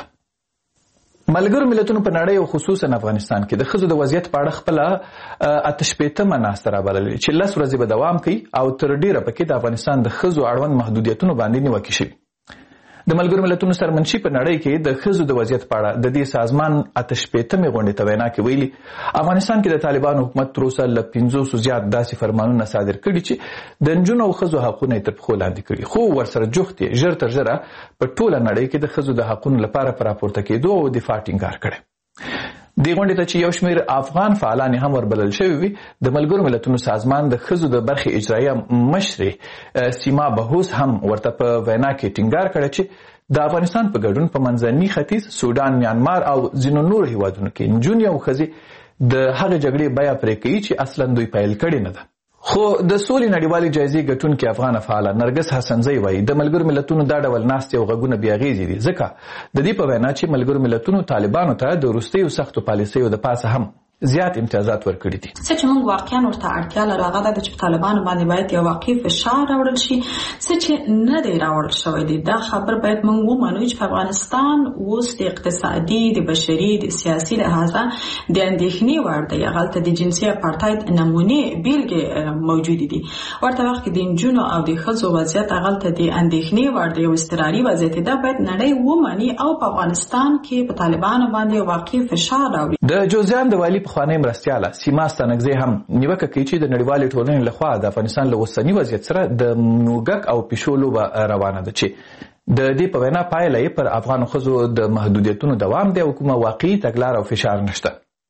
ملګرو ملتونو په نړۍ او خصوصا افغانستان کې د ښځو د وضعیت په اړه خپله 88مه ناسته رابللې چې 10 ورځې به دوام کوي او تر ډیره پکې د افغانستان د ښځو اړوند محدودیتونو باندې نیوکې شوي. د ملګرو ملتونو سرمنشي په نړۍ کې د ښځو د وضعیت په اړه د دې سازمان 88مې غونډې ته وینا کې ویلي افغانستان کې د طالبانو حکومت تر اوسه له 500 زیات داسې فرمانونه صادر کړي چې د نجونو او ښځو حقونه یې تر پښو لاندې کړي، خو ورسره جوخت یې ژر تر ژره په ټوله نړۍ کې د ښځو د حقونو لپاره په راپورته کېدو او دفاع ټینګار کړی. دې غونډې ته چې یو شمېر افغان فعالان هم وربلل شوي وي، د ملګرو ملتونو سازمان د ښځو د برخې اجرایه مشرې سیما بهوس هم ورته په وینا کې ټینګار کړی چې د افغانستان په ګډون په منځني ختیځ، سودان، میانمار او ځینو نورو هیوادونو کې نجونې او ښځې د هغې جګړې بیه پرې کوي چې اصلا دوی پیل کړې نه ده. خو د سولې نړیوالې جایزې ګټونکې افغانه فعاله نرګس حسنزی وایي د ملګرو ملتونو دا ډول ناستې او غږونه بې اغېزې دي، ځکه د دې په وینا چې ملګرو ملتونو طالبانو ته د وروستیو سختو پالیسیو د پاسه هم زیات امتیازات ورکړي دي. څه چې موږ واقعا ورته اړتیا لرو هغه ده چې طالبانو باندې باید یو واقعي فشار راوړل شي، څه چې نه دی راوړل شوی دی. دا خبر باید موږ ومنو چې په افغانستان اوس د اقتصادي، د بشري، د سیاسي لحاظه د اندېښنې وړ دی. هلته د جنسي اپارټاید نمونې بیلګې موجودې دي. ورته وخت کې د نجونو او د ښځو وضعیت هلته د اندېښنې وړ دی، یو اضطراري وضعیت دی. دا باید نړۍ ومني او په افغانستان کې په طالبانو باندې واقعي فشار راوړي. د جوزجان د والي پخوانی مرستیاله سیما ستانکزی هم نیوکه کوي چې د نړیوالې ټولنې لخوا د افغانستان له اوسني وضعیت سره د موږک او پیشو لوبه روانه ده چې د دې په وینا پایله یې پر افغانو ښځو د محدودیتونو دوام دی او کومه واقعي تګلاره او فشار نشته.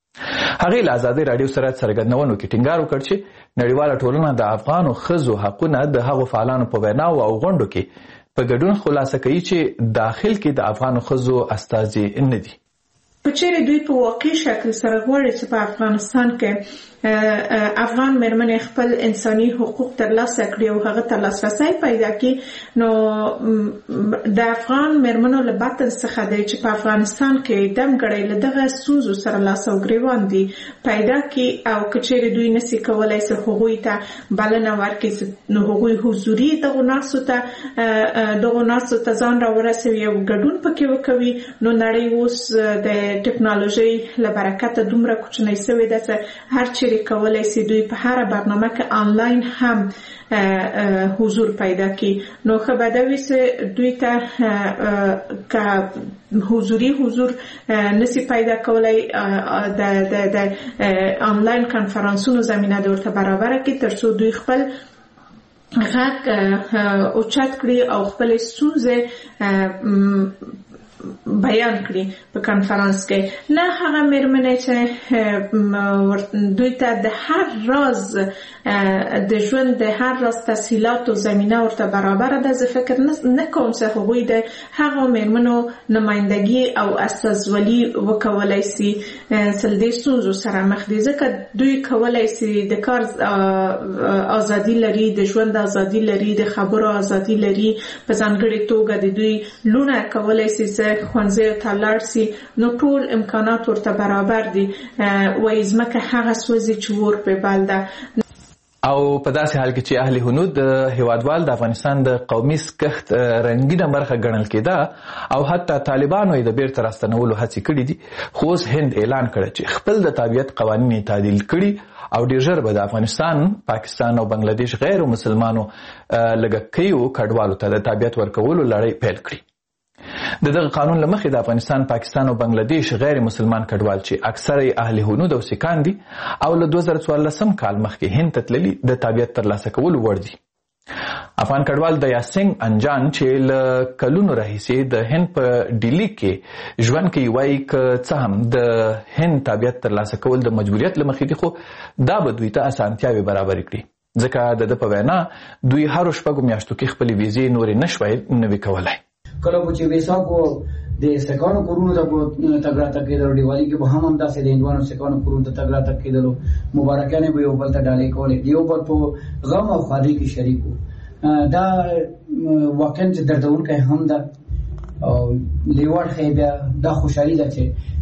هغې له ازادۍ راډیو سره څرګندونو کې ټینګار وکړ چې نړیواله ټولنه د افغانو ښځو حقونه د هغو فعالانو په ویناو او غونډو کې په ګډون خلاصه کوي چې داخل کې د افغانو ښځو استازي نه دي. په چیرې دوی په واقعي شکل سره غواړي چې په افغانستان کې افغان مېرمنې خپل انساني حقوق ترلاسه کړي او هغه ته لاسرسی پیدا کړي، نو د افغان مېرمنو له باطن څخه دی چې په افغانستان کې دمګړی له دغه ستونزو سره لاس او ګریوان دي پیدا کړي او که چیرې دوی نسي کولی چې هغوی ته بلنه ورکړي، نو هغوی حضوري دغو ناستو ته ځان راورسوي او ګډون پکې وکوي. نو نړۍ اوس د ټکنالوژي لبرکته دومره کوچنۍ سوې ده چې هر چیرې کولای شي دوی په هر برنامه کې آنلاین هم حضور پیدا کی. نو خبردوی چې دوی ته که حضور نسی پیدا کولای د آنلاین کانفرنسونو زمینه د ورته برابر کی ترڅو دوی خپل غږ اوچت کړي او خپل ستونزې بیان کړي په کانفرنس کې. نه هغه مېرمنې چې دوی ته د هر راز د ژوند د هر راز تفصیلات او زمینه ورته برابر ده. زه فکر نه کوم چې هغوی د هغه مېرمنو نمائندګي او استازولي وکولای شي چې د ستونزو سره مخ دي، ځکه دوی کولای شي د کار ازادي لري، د ژوند ازادي لري، د خبرو ازادي لري. په ځانګړې توګه د دوی لونه کولای شي خوانزه تلار سي، نو ټول امکانات ورته برابر دي. وای زمکه هغه سوزي چې ور په بالده. او په داسې حال کې چې اهل هنود هیوادوال د افغانستان د قومي کښت رنگینه برخه ګڼل کېده او حتی طالبانو یې د بیرته راستنولو هڅې کړې دي، خو اوس هند اعلان کړی چې خپل د تابعیت قوانین تعدیل کړي او ډیر ژر به د افغانستان، پاکستان او بنگلاديش غیر مسلمانو لږکیو کډوالو ته د تابعیت ورکولو لړۍ پیل کړي. دغه قانون لمخې د افغانستان، پاکستان او بنگلاديش غیر مسلمان کډوال چې اکثره اهل هنود او سیکان دي او له 2014 کال مخکې هند ته تللي د تابعیت ترلاسه کولو وړ دي. افغان کډوال د یاسنګ انجان چې له کلونو راهیسې د هند په ډیلی کې ژوند کوي وایي که څه هم د هند تابعیت ترلاسه کول د مجبوریت له مخې دي، خو دا به دوی ته اسانتیاوې برابرې کړي، ځکه د په وینا دوی هر شپږو میاشتو کې خپلې ویزې نورې نشوای نوي کولای. کله چې ویسا کو د سکانو کورونو د تګراته کېدل دیوالي کې به هم داسې د هندوانو سکانو کورونو ته تګراته کېدل، مبارکانه به یو بل ته ډالې کولې، دیو بل په غم او خادي کې شریک وو. دا واقعا چې دردونکې هم ده او لیوړ خیبه دا خوشحالي ده چې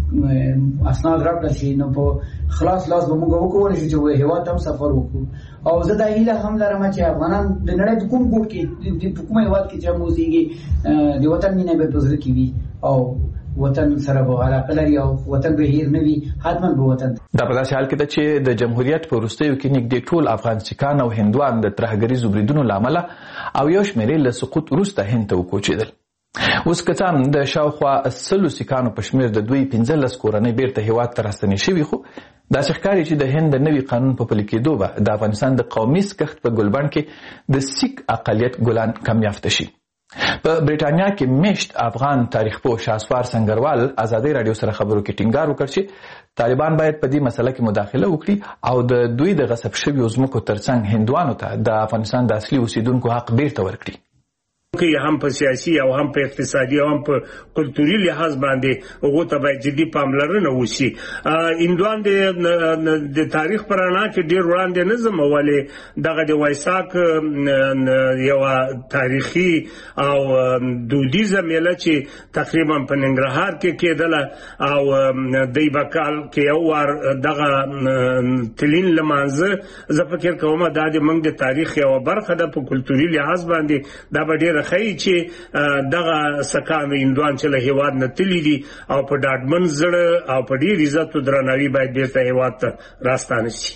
اسناد راکړل شي، نو په خلاص لاس به موږ وکولای شو چې هیواد هم سفر وکړو. او زه دا هیله هم لرم چې افغانان د نړۍ په کوم ګوټ کې د کوم هیواد کې چې موزيږي د وطن مینه به پزره کې وي او وطن سره به علاقه لري او وطن به هیر نه وي، حتما به وطن. دا په داسې حال کې ده چې د جمهوریت په وروستیو کې نږدې ټول افغان سیکان او هندوان د ترهګریزو بریدونو له امله او یو شمېرې له سقوط وروسته هند ته وکوچېدل. اوس که څه هم د شاوخوا 100 سیکانو په شمېر د دوی 15 کورنۍ بیرته هیواد ته راستنې شوي، خو داسې ښکاري چې د هند د نوي قانون په پلي کېدو به د افغانستان د قومي کښت په ګلبڼ کې د سیک اقلیت ګلان کم یافته شي. په بریټانیا کې میشت افغان تاریخ پوه شاسوار سنگروال ازادي رادیو سره خبرو کې ټینګار وکړ چې طالبان باید په دې مسله کې مداخله وکړي او د دوی د غصب شویو ځمکو ترڅنګ هندوانو ته د افغانستان د اصلي اوسیدونکو حق بیرته ورکړي. که هم په سیاسي او هم په اقتصادي او هم په کلتوري لحاظ باندې هغه ته باید جدي پاملرنه وشي. هندوان د تاریخ پرانا کې ډیر وړاندې نه زموالي دغه د وایساک یو تاریخي او دودیزه میله چې تقریبا په ننګرهار کې کېدله او د بکال کې یو ور دغه تلین لمانځه زه فکر کوم دا د موږ د تاریخ یو برخه ده. په کلتوري لحاظ باندې دا به ډیر خی چې دغه سکان هندوان چې له هیواد نه تللی دي او په ډاډمن زړه او په ډیر عزت او درناوي باید بیرته هیواد ته راستانه شي.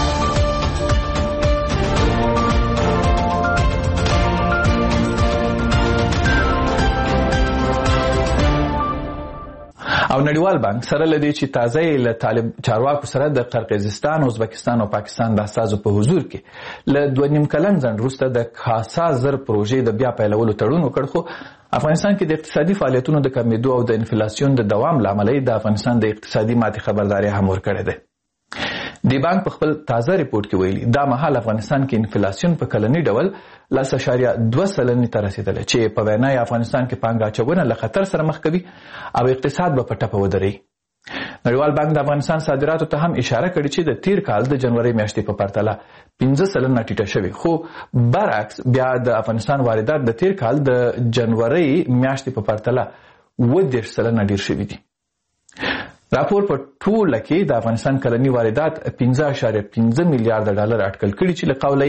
او نړیوال بانک سره لدی چې تازه له طالب چارواکو سره د قرقیزستان، ازبکستان او پاکستان د اساسو په حضور کې له 2.5 کلن ځنډ وروسته د کاسا زر پروژې د بیا پیلولو تړون وکړ، خو افغانستان کې د اقتصادي فعالیتونو د کمیدو او د انفلاسیون د دوام لامل د افغانستان د اقتصادي ماتې خبرداري هم ورکړې ده. دی بانک په خپل تازه ریپورت کې ویلي دا مهال افغانستان کې انفلاسیون په کلنی ډول 0.2% ته رسیدلی چې په وینا افغانستان کې پانګه اچونه له خطر سره مخ کوي او اقتصاد به په ټپه ودرېږي. نړیوال بانک د افغانستان صادراتو ته هم اشاره کړې چې د تیر کال د جنوري میاشتې په پرتله 15% ټیټه شوې، خو برعکس بیا د افغانستان واردات د تیر کال د جنوري میاشتې په پرتله 10% ډیر شوي دي. راپور په ټوله کې د افغانستان کلنی واردات 15.5 میلیارډ ډالر اټکل کړي چې له قوله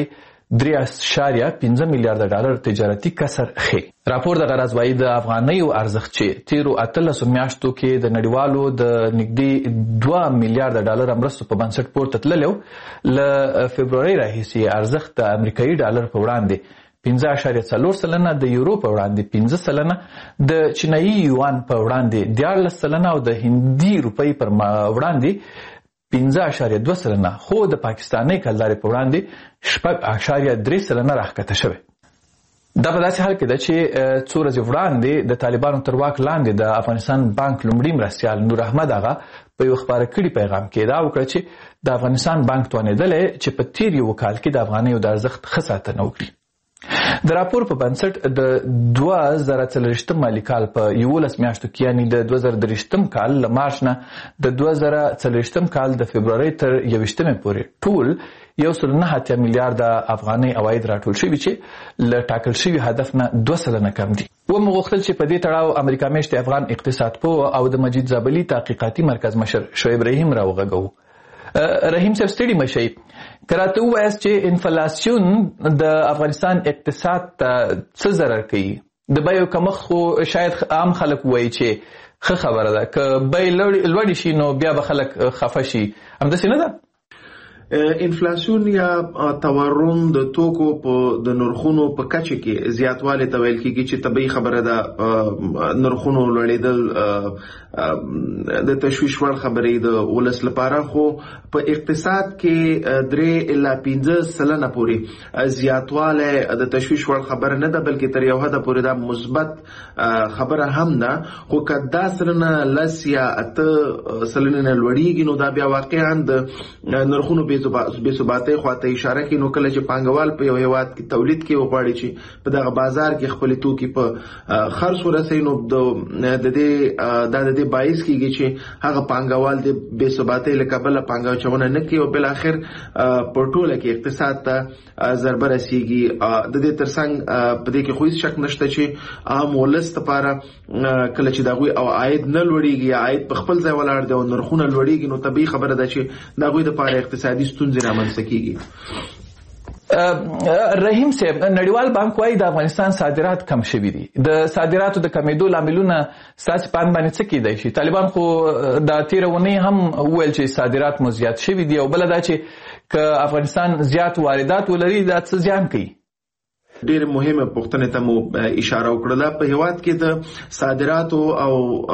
3.15 میلیارډ ډالر تجارتي کسر ښيي. راپور د غرض وايي د افغانیو ارزښت چې تیرو 18 میاشتو کې د نړیوالو د نږدې 2 میلیارډ ډالر مرستو په بنسټ پورته تللی له فبرورۍ راهیسې ارزښت د امریکایي ډالر په وړاندې 15.4%، د یورو په وړاندې 5%، د چینایي یوان په وړاندې 14% او د هندي روپۍ پر وړاندې 15.2%، خو د پاکستاني کلدارې په وړاندې 6.3% راښکته شوی. دا په داسې حال کې ده چې څو ورځې وړاندې د طالبانو تر واک لاندې د افغانستان بانک لومړي مرستیال نور احمد آغا په یو خبره کړي پیغام کې دا وکړه چې د افغانستان بانک توانېدلی چې په تیر یو کال کې د افغانیو د ارزښت ښه ساتنه وکړي. د راپور په بنسټ د 2040 مالي کال په 11 میاشتو کې یعنی د 2023 کال له مارچ نه د 2040 کال د فبرورۍ تر 21 پورې ټول 1.9 میلیارډ افغاني عواید راټول شوي چې له ټاکل شوي هدف نه 2% کم دي. ومغوښتل چې په دې تړاو امریکا میشتي افغان اقتصاد پوه او د مجید زابلي تحقیقاتي مرکز مشر شعیب رحیم راوغږو. رحیم صاحب ستړي مشئ، که راته ووایاست چې انفلاسیون د افغانستان اقتصاد ته څه ضرر کوي؟ د بیو کمښت خو شاید عام خلک وایي چې ښه خبره ده، که بیې لوړې شي نو بیا به خلک خفه شي، همداسې نه ده؟ انفلاسیون یا تورم د توکو په د نرخونو په کچه کې زیاتوالی ته ویل کېږي چې طبیعي خبره ده. نرخونو لوړېدل د تشویش وړ خبرې د ولس لپاره، خو په اقتصاد کې 3-5% پورې زیاتوالی د تشویش وړ خبره نه ده، بلکې تر یو حده پورې دا مثبت خبره هم ده. خو که 10 یا 8% لوړېږي نو دا بیا واقعا د نرخونو بې ثباتۍ خواته اشاره کوي. نو کله چې پانګوال په یو هیواد کې تولید کې وغواړي چې په دغه بازار کې خپل توکي په خرڅ ورسوي، نو د دې باعث کېږي چې هغه پانګوال د بې ثباتۍ له کبله پانګه اچونه نه کوي او بالاخر په ټوله کې اقتصاد ته ضربه رسېږي. د دې ترڅنګ په دې کې خو هېڅ شک نشته چې عام ولس لپاره کله چې د هغوی او عاید نه لوړېږي یا عاید په خپل ځای ولاړ دی او نرخونه لوړېږي، نو طبیعي خبره ده چې د هغوی لپاره اقتصادي ستونزې رامنځته کېږي. رحیم صاحب، نړیوال بانک وايي د افغانستان صادرات کم شوي دي. د صادراتو د کمیدو لاملونه ستاسې په اند باندې څه کېدای شي؟ طالبان خو دا تېره اونۍ هم وویل چې صادرات مو زیات شوي دي، او بله دا چې که افغانستان زیات واردات ولري دا څه زیان کوي؟ ډېر مهمه پوښتنه ته مو اشاره وکړه. په هیواد کې د صادراتو او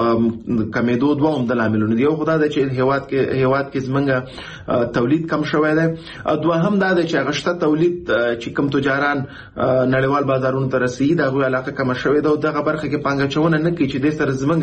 کمیدو دوه عمده لاملونه دي. یو خو دا ده چې هیواد کې زمونږ تولید کم شوی دی، دوهم دا ده چې هغه شته تولید چې کوم تجاران نړیوال بازارونو ته رسېږي د هغوی علاقه کمه شوې ده او دغه برخه کې پانګه اچونه نه کوي چې دې سره زمونږ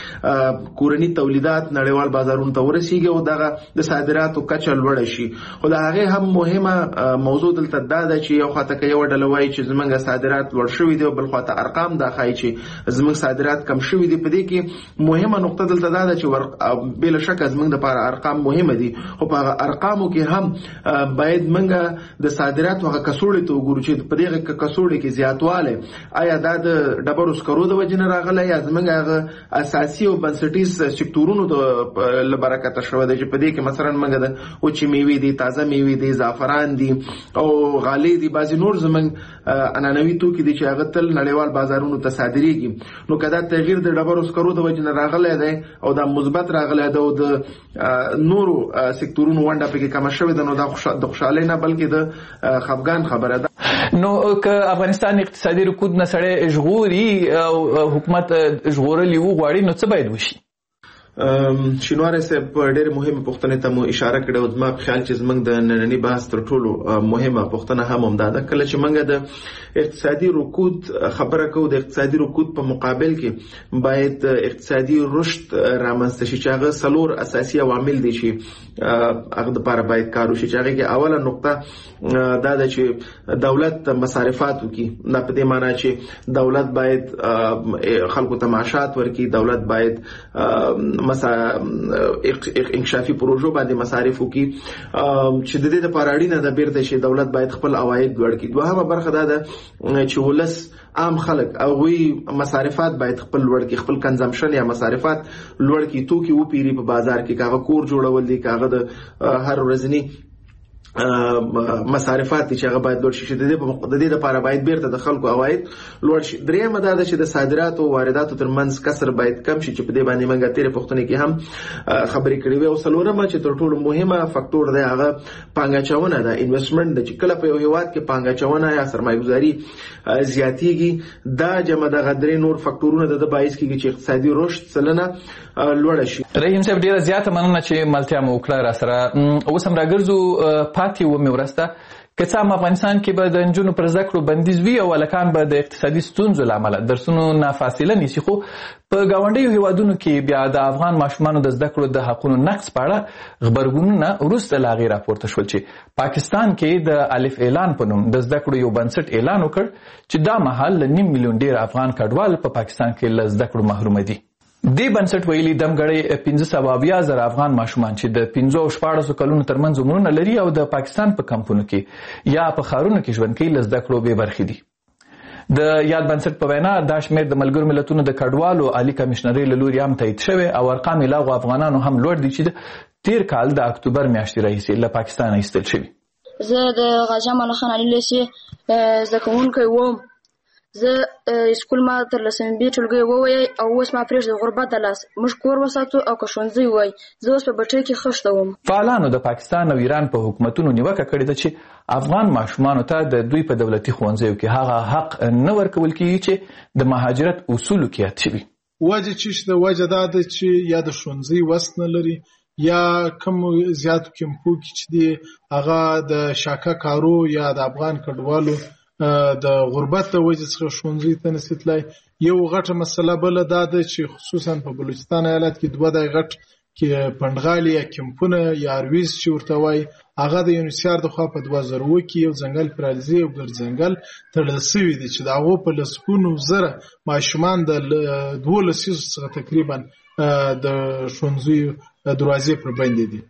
کورني تولیدات نړیوال بازارونو ته ورسېږي او دغه د صادراتو کچه لوړه شي. خو د هغې هم مهمه موضوع دلته دا ده چې یو خواته که یوه ډله وایي چې زمونږ صادرات لوړ شوي دي او بل خواته ارقام دا ښایي چې زمونږ صادرات کم شوي دي. په دې کې مهمه نقطه دلته دا ده چې بېله شکه زمونږ دپاره ارقام مهمه دي، خو په هغه ارقامو کې هم باید موږ د صادراتو هغه کڅوړې ته وګورو چې په دغه کڅوړې کې زیاتوالی آیا دا د ډبرو سکرو د وجې نه راغلی یا زمونږ هغه اساسي او بنسټیز سکتورونو له برکته شوی دی چې په دې کې مثلا موږ د وچې میوې دي، تازه میوې دي، زعفران دي او غالۍ دي، بعضې نور زمونږ عنعنوي توکي دي چې هغه تل نړیوال بازارونو ته صادریږي. نو که دا تغییر د ډبرو سکرو د وجې نه راغلی دی او دا مثبت راغلی دی او د نورو سکتورونو ونډه پکې کمه شوې ده، نو دا د خوشحالۍ نه بلکې د خفګان خبره ده. نو که افغانستان اقتصادي رکود نه سړی ژغوري او حکومت ژغورلي وغواړي نو څه باید وشي؟ شینواری صاحب ډېرې مهمه پوښتنې ته مو اشاره کړې او زما په خیال چې زموږ د ننني بحث تر ټولو مهمه پوښتنه هم همدا ده. کله چې موږ د اقتصادي رکود خبره کوو، د اقتصادي رکود په مقابل کې باید اقتصادي رشد رامنځته شي چې هغه 4 اساسي عوامل دي چې هغه دپاره باید کار وشي. چې هغې کې اوله نقطه دا ده چې دولت مصارفات وکړي. دا په دې معنی چې دولت باید خلکو ته معاشات ورکړي، دولت باید انکشافي پروژو باندې مصارف وکړي چې د دې لپاره اړینه ده بیرته چې دولت باید خپل عواید لوړ کړي. دوهمه برخه دا ده چې ولس عام خلک هغوی مصارفات باید خپل لوړ کړي، خپل کنزمپشن یا مصارفات لوړ کړي، توکي وپیري په بازار کې، که هغه کور جوړول دي، که هغه د هر ورځني مصارفات چې هغه باید لوړ شي. د دې لپاره باید بیرته د خلکو عواید لوړ شي. درېمه دا ده چې د صادراتو او وارداتو ترمنځ کسر باید کم شي چې په دې باندې موږ تېرې پوښتنې کې هم خبرې کړې وې. او څلورمه چې تر ټولو مهمه فاکتور دی هغه پانګاچونه ده، انویسټمنټ ده، چې کله په یو هیواد کې پانګاچونه یا سرمایه‌ګذاري زیاتېږي دا جمع دغه درې نور فاکتورونه د باعث کېږي چې اقتصادي رشد سلنه لوړه شي. رحیم صاحب ډیره زیاته مننه چې ملتیا مو وکړه را سره. اوس هم راګرځو پاتې ومې ورسته که څه هم افغانستان کې به د نجونو پر زده کړو بندیز وي او هلکان به د اقتصادي ستونزو له امله درسونو نه فاصله نیسي، خو په ګاونډیو هیوادونو کې بیا د افغان ماشومانو د زده کړو د حقونو نقض په اړه غبرګونونه وروسته له هغې راپورته شول چې پاکستان کې د الف اعلان په نوم د زده کړو یو بنسټ اعلان وکړ چې دا مهال له 9 میلیون ډېر افغان کډوال په پاکستان کې له زده کړو محرومه دي. دې بنسټ ویلي دمګړی 500 افغان ماشومان چې د 15 او 14 کلونو ترمنځ عمرونه لري او د پاکستان په کمپونو کې یا په ښارونو کې ژوند کوي له زده کړو بې برخې دي. د یاد بنسټ په وینا دا شمېر د ملګرو ملتونو د کډوالو عالي کمیشنرۍ له لوري هم تایید شوی او ارقام یې له هغو افغانانو هم لوړ دي چې د تیر کال د اکتوبر میاشتې راهیسې له پاکستانه ایستل شوي. زه د غازي امان الله خان علي لیسې زده کوونکی وم. زه اسکول ما تر لسمې بي ټولګي ووایي او اوس ما پرېږدي غربت د لاس موږ کور وساتو او که ښوونځی وای زه اوس په بټۍ کې خښته وم. فعالانو د پاکستان او ایران په حکومتونو نیوکه کړې ده چې افغان ماشومانو ته د دوی په دولتي ښوونځیو کې هغه حق نه ورکول کیږي چې د مهاجرت اصولو کې یاد شوي. وجه چې د وجه دا ده چې یا د ښوونځي وس نه لري یا کم زیاتو کمپو کې چې دی هغه د شاکه کارو یا د افغان کډوالو د غربت د وجې څخه ښوونځي ته نشي تللی. یو غټه مسله بله دا ده چې خصوصا په بلوچستان ایالت کې 2 دای غټ کې پنډغالي یا کمپونه یا ارویز چې ورته وایي هغه د یونیسیار د خوا په 2000 کې یو ځنګل پرالزي او ګرځنګل تړل شوي دي چې د هغو په لسګونو زره ماشومان د 12 لسیزو څخه تقریبا د ښوونځیو دروازې پر بندې دي.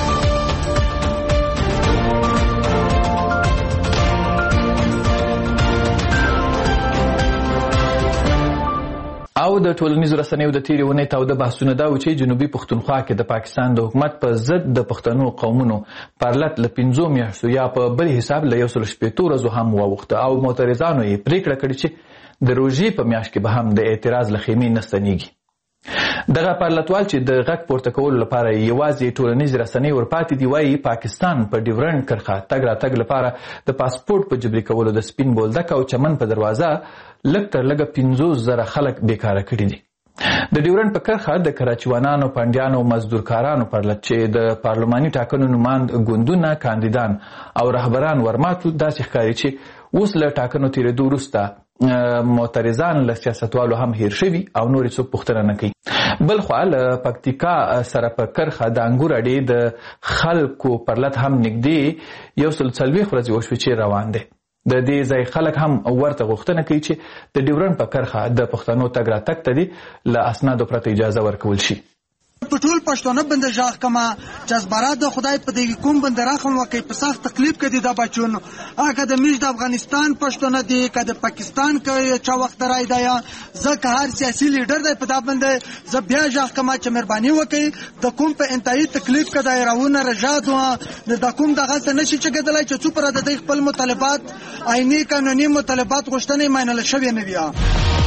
او د ټولنیزو رسنیو د تیرې ونې تاوده بحثونه دا و چې جنوبي پښتونخوا کې د پاکستان د حکومت په ضد د پښتنو قومونو پرلت له 15 میاشتو یا په بل حساب له 160 ورځو هم واوښته او معترضانو یې پریکړه کړې چې د روژې په میاشت کې به هم د اعتراض له خیمې نه ستنېږي. دغه پرلتوال چې د غږ پورته کولو لپاره یوازې ټولنیز رسنۍ ورپاتې دي وایي پاکستان په ډیورنډ کرښه تګ راتګ لپاره د پاسپورټ په جبري کولو د سپین بولدک او چمن په دروازه لږ تر لږه 50,000 خلک بیکاره کړي دي. د ډیورنډ په کرښه د کراچیوانانو، پنډیانو او مزدورکارانو پرلت چې د پارلماني ټاکنو نماند ګوندونه، کاندیدان او رهبران ورماتو داسې ښکاري چې اوس له ټاکنو تېرېدو وروسته معترضان له سیاستوالو هم هیر شوي او نور څوک پوښتنه نه کوي. بل خوا له پکتیکا سره په کرښه د انګور اډې د خلکو پرلت هم نږدې 140 ورځې وشوې چې روان دی. د دې ځای خلک هم ورته غوښتنه کوي چې د ډیورنډ په کرښه د پښتنو تګ راتګ ته دي له اسنادو پرته اجازه ورکول شي. په ټول پښتانه باندې ژغ کما چې زبرات د خدای په دې کوم باندې راخم وکي په سخت تکلیف کې دي دا بچون هغه د میش د افغانستان پښتانه دي که د پاکستان کې چا وخت راي دی ځکه هر سیاسي لیډر دی په دا باندې زه بیا ژغ کما چې مهرباني وکړي د کوم په انتهایی تکلیف کې دایرونه رجادو د کوم دغه څه نشي چې کېدلای چې څو پر د خپل مطالبات عیني قانوني مطالبات غوښتنې مینل شوی نه بیا.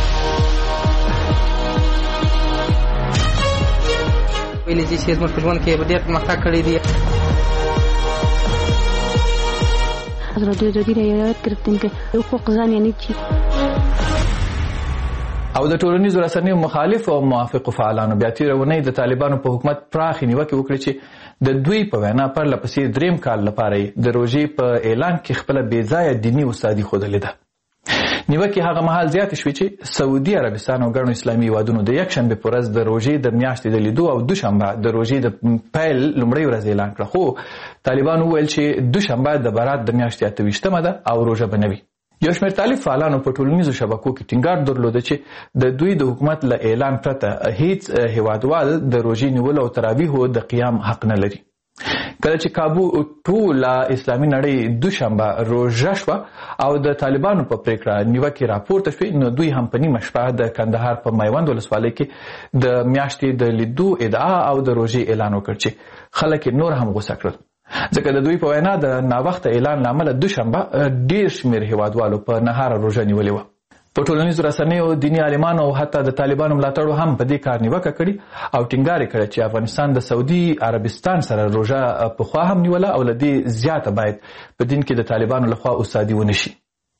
ویلې چې زموږ په ژوند کې ډېر پرمختګ کړی دی. حضرت رعایت گرفتیم که حقوق زن یعنی چی؟ او د ټولنیزو رسنیو مخالف او موافق فعالانو بیا تېره اونۍ د طالبانو په حکومت پراخې نیوکې وکړې چې د دوی په وینا پرله پسې 3 کال لپاره د روژې په اعلان کې خپله بېځایه دیني استادي ښودلې ده. نیوکې هغه مهال زیاتې شوې چې سعودي عربستان او ګڼو اسلامي هیوادونو د یکشنبې په ورځ د روژې د میاشتې د لیدو او دوشنبه د روژې د پیل لومړۍ ورځ اعلان کړه، خو طالبانو وویل چې دوشنبه د برات د میاشتې 28مه ده او روژه به نه وي. یو شمېر طالب فعالانو په ټولنیزو شبکو کې ټینګار درلوده چې د دوی د حکومت له اعلان پرته هیڅ هیوادوال د روژې نیولو او تراویحو د قیام حق نه لري. کله چې کابو ټوله اسلامي نړۍ دوشنبه روژه شوه او د طالبانو په پریکړه نیوکې راپورته شوې نو دوی هم په نیمه شپه د کندهار په میوند ولسوالۍ کې د میاشتې د لیدو ادعا او د روژې اعلان وکړ چې خلک نور هم غوسه کړل. ځکه د دوی په وینا د ناوخته اعلان لامل دوشنبه ډیر شمیر هیوادوالو په نهاره روژه نیولې وه. په ټولنیزو رسنیو دیني عالمانو او حتی د طالبانو ملاتړو هم په دې کار نیوکه کړې او ټینګار یې کړی چې افغانستان د سعودي عربستان سره روژه پخوا هم نیوله او له دې زیاته باید په دین کې د طالبانو لخوا استادي ونه شي.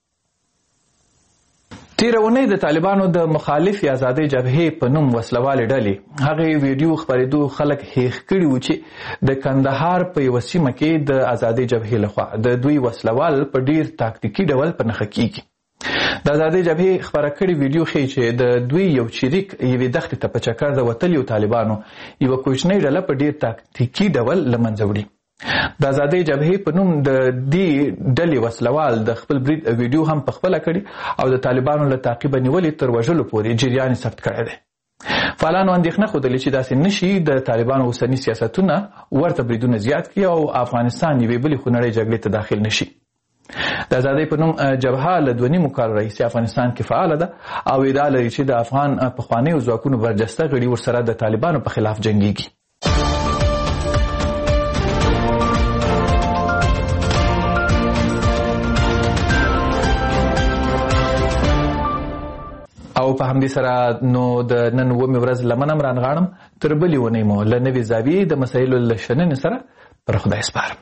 تیره اونۍ د طالبانو د مخالف آزادۍ جبهې په نوم وسلوالې ډلې هغې ویډیو خپرېدو خلک هیښ کړي وو چې د کندهار په یوه سیمه کې د آزادۍ جبهې لخوا د دوی وسلوال په ډیر تاکتیکي ډول په نښه کیږي. د آزادۍ جبهې خپره کړې ویډیو ښیي چې د دوی یو چریک یوې دښتې ته په چکر د وتلیو طالبانو یوه کوچنۍ ډله په ډیر تاکتیکي ډول له منځه وړي. د آزادۍ جبهې په نوم د دې ډلې وسلوال د خپل برید ویډیو هم پخپله کړي او د طالبانو له تعقیبه نیولې تر وژلو پورې جریان یې ثبت کړی دی. فعالانو اندېښنه ښودلې چې داسې نشي د طالبانو اوسني سیاستونه ورته بریدونه زیات کړي او افغانستان یوې بلې خونړۍ جګړې ته داخل نشي. د آزادۍ په نوم جبهه له 2.5 کال راهیسې افغانستان کې فعاله ده او ادعا لري چې د افغان پخوانیو ځواکونو برجسته غړي ورسره د طالبانو په خلاف جنګیږي. او په همدې سره نو د نن 9 ورځ لمن هم رانغاړم تر بلې اونۍ مو له نوې زاویې د مسایلو له شننې سره پر خدای سپارم.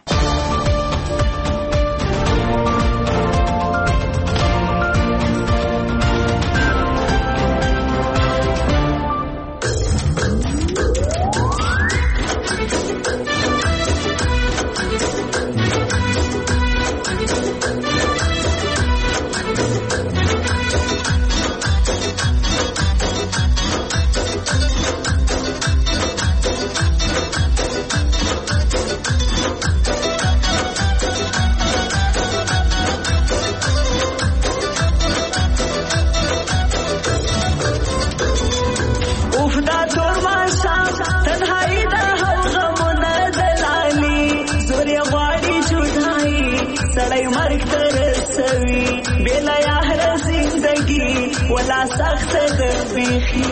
ولا سخت د بیخي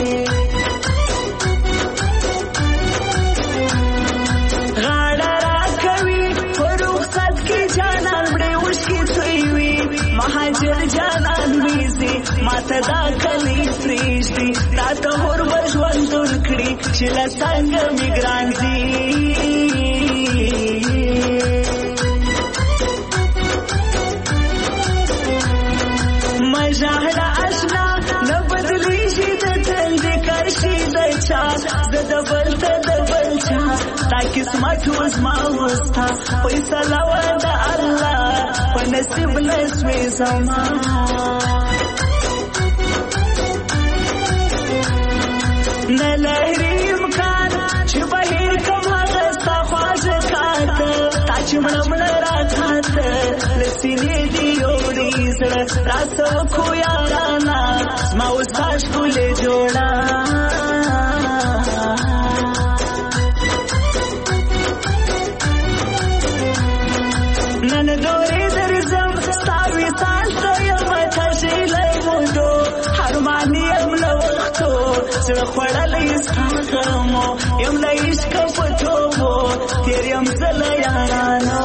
غاړه راکوي په رخصت کې جانان مړې اوښکې تویوي مهاجر جانان ویزي ماته دا کلی پرېږدي راته هور به ژوندون کړي چې له څنګه مې ګران ځي مژاهده اشنا نه بدلیږي د تل د کرشي د چا زه د بل ته د بل چا تا قسمت وزما وستا فیصله وه د الله په نصیب نسوې زما نه لري امکان چې بهیر کم هغه ستا خواږه کاته تا چې مړه مړه راکاته له سینې دې یوړې زړه راسوکو یارانا زما اوس تا ښکلې جوړه نن دورې درځم ستا وصال ته یمه تږې له موندو حرمانې یم له وختو زړه خوړلی ستا غمو یم له عشقه په توبو تېر یم زه له یارانو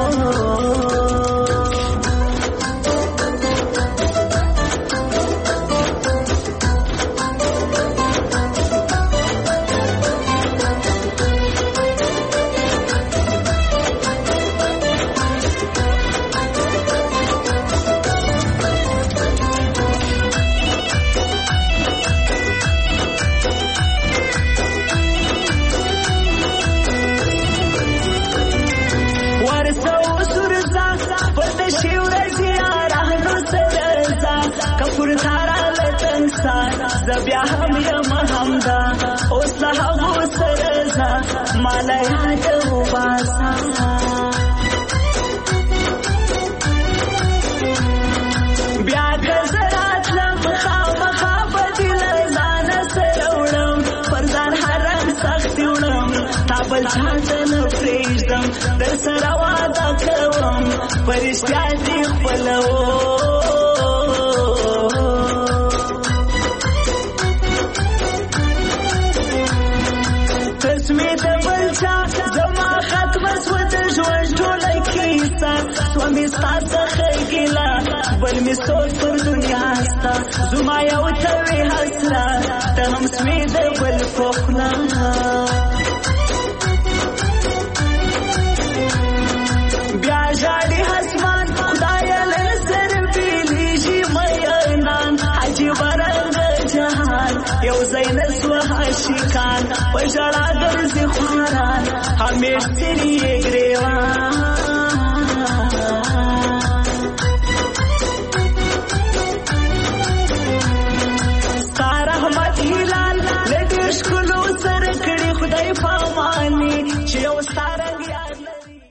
بیا هم یم همدا اوس له هغو سره ځه ماله یاده وباسه بیا که زه راتلم خامخا به دې له ځانه سره وړم پر ځان حرم سختي وړم تا بل چا ته نه پرېږدم در سره واده کوم په رښتیا دې خپلوم زما ختمه سوه د ژوند بل می سوچ پر دنیا ستا زما یو توی حسرت ته هم سمې د بل پخلا بیا ژاړي اسمان خدای له سر پیلیږي میانان عجیب رنګ جهان یو زین سو عاشقان په ژړا ګرځي خواران همیش تیری ګرې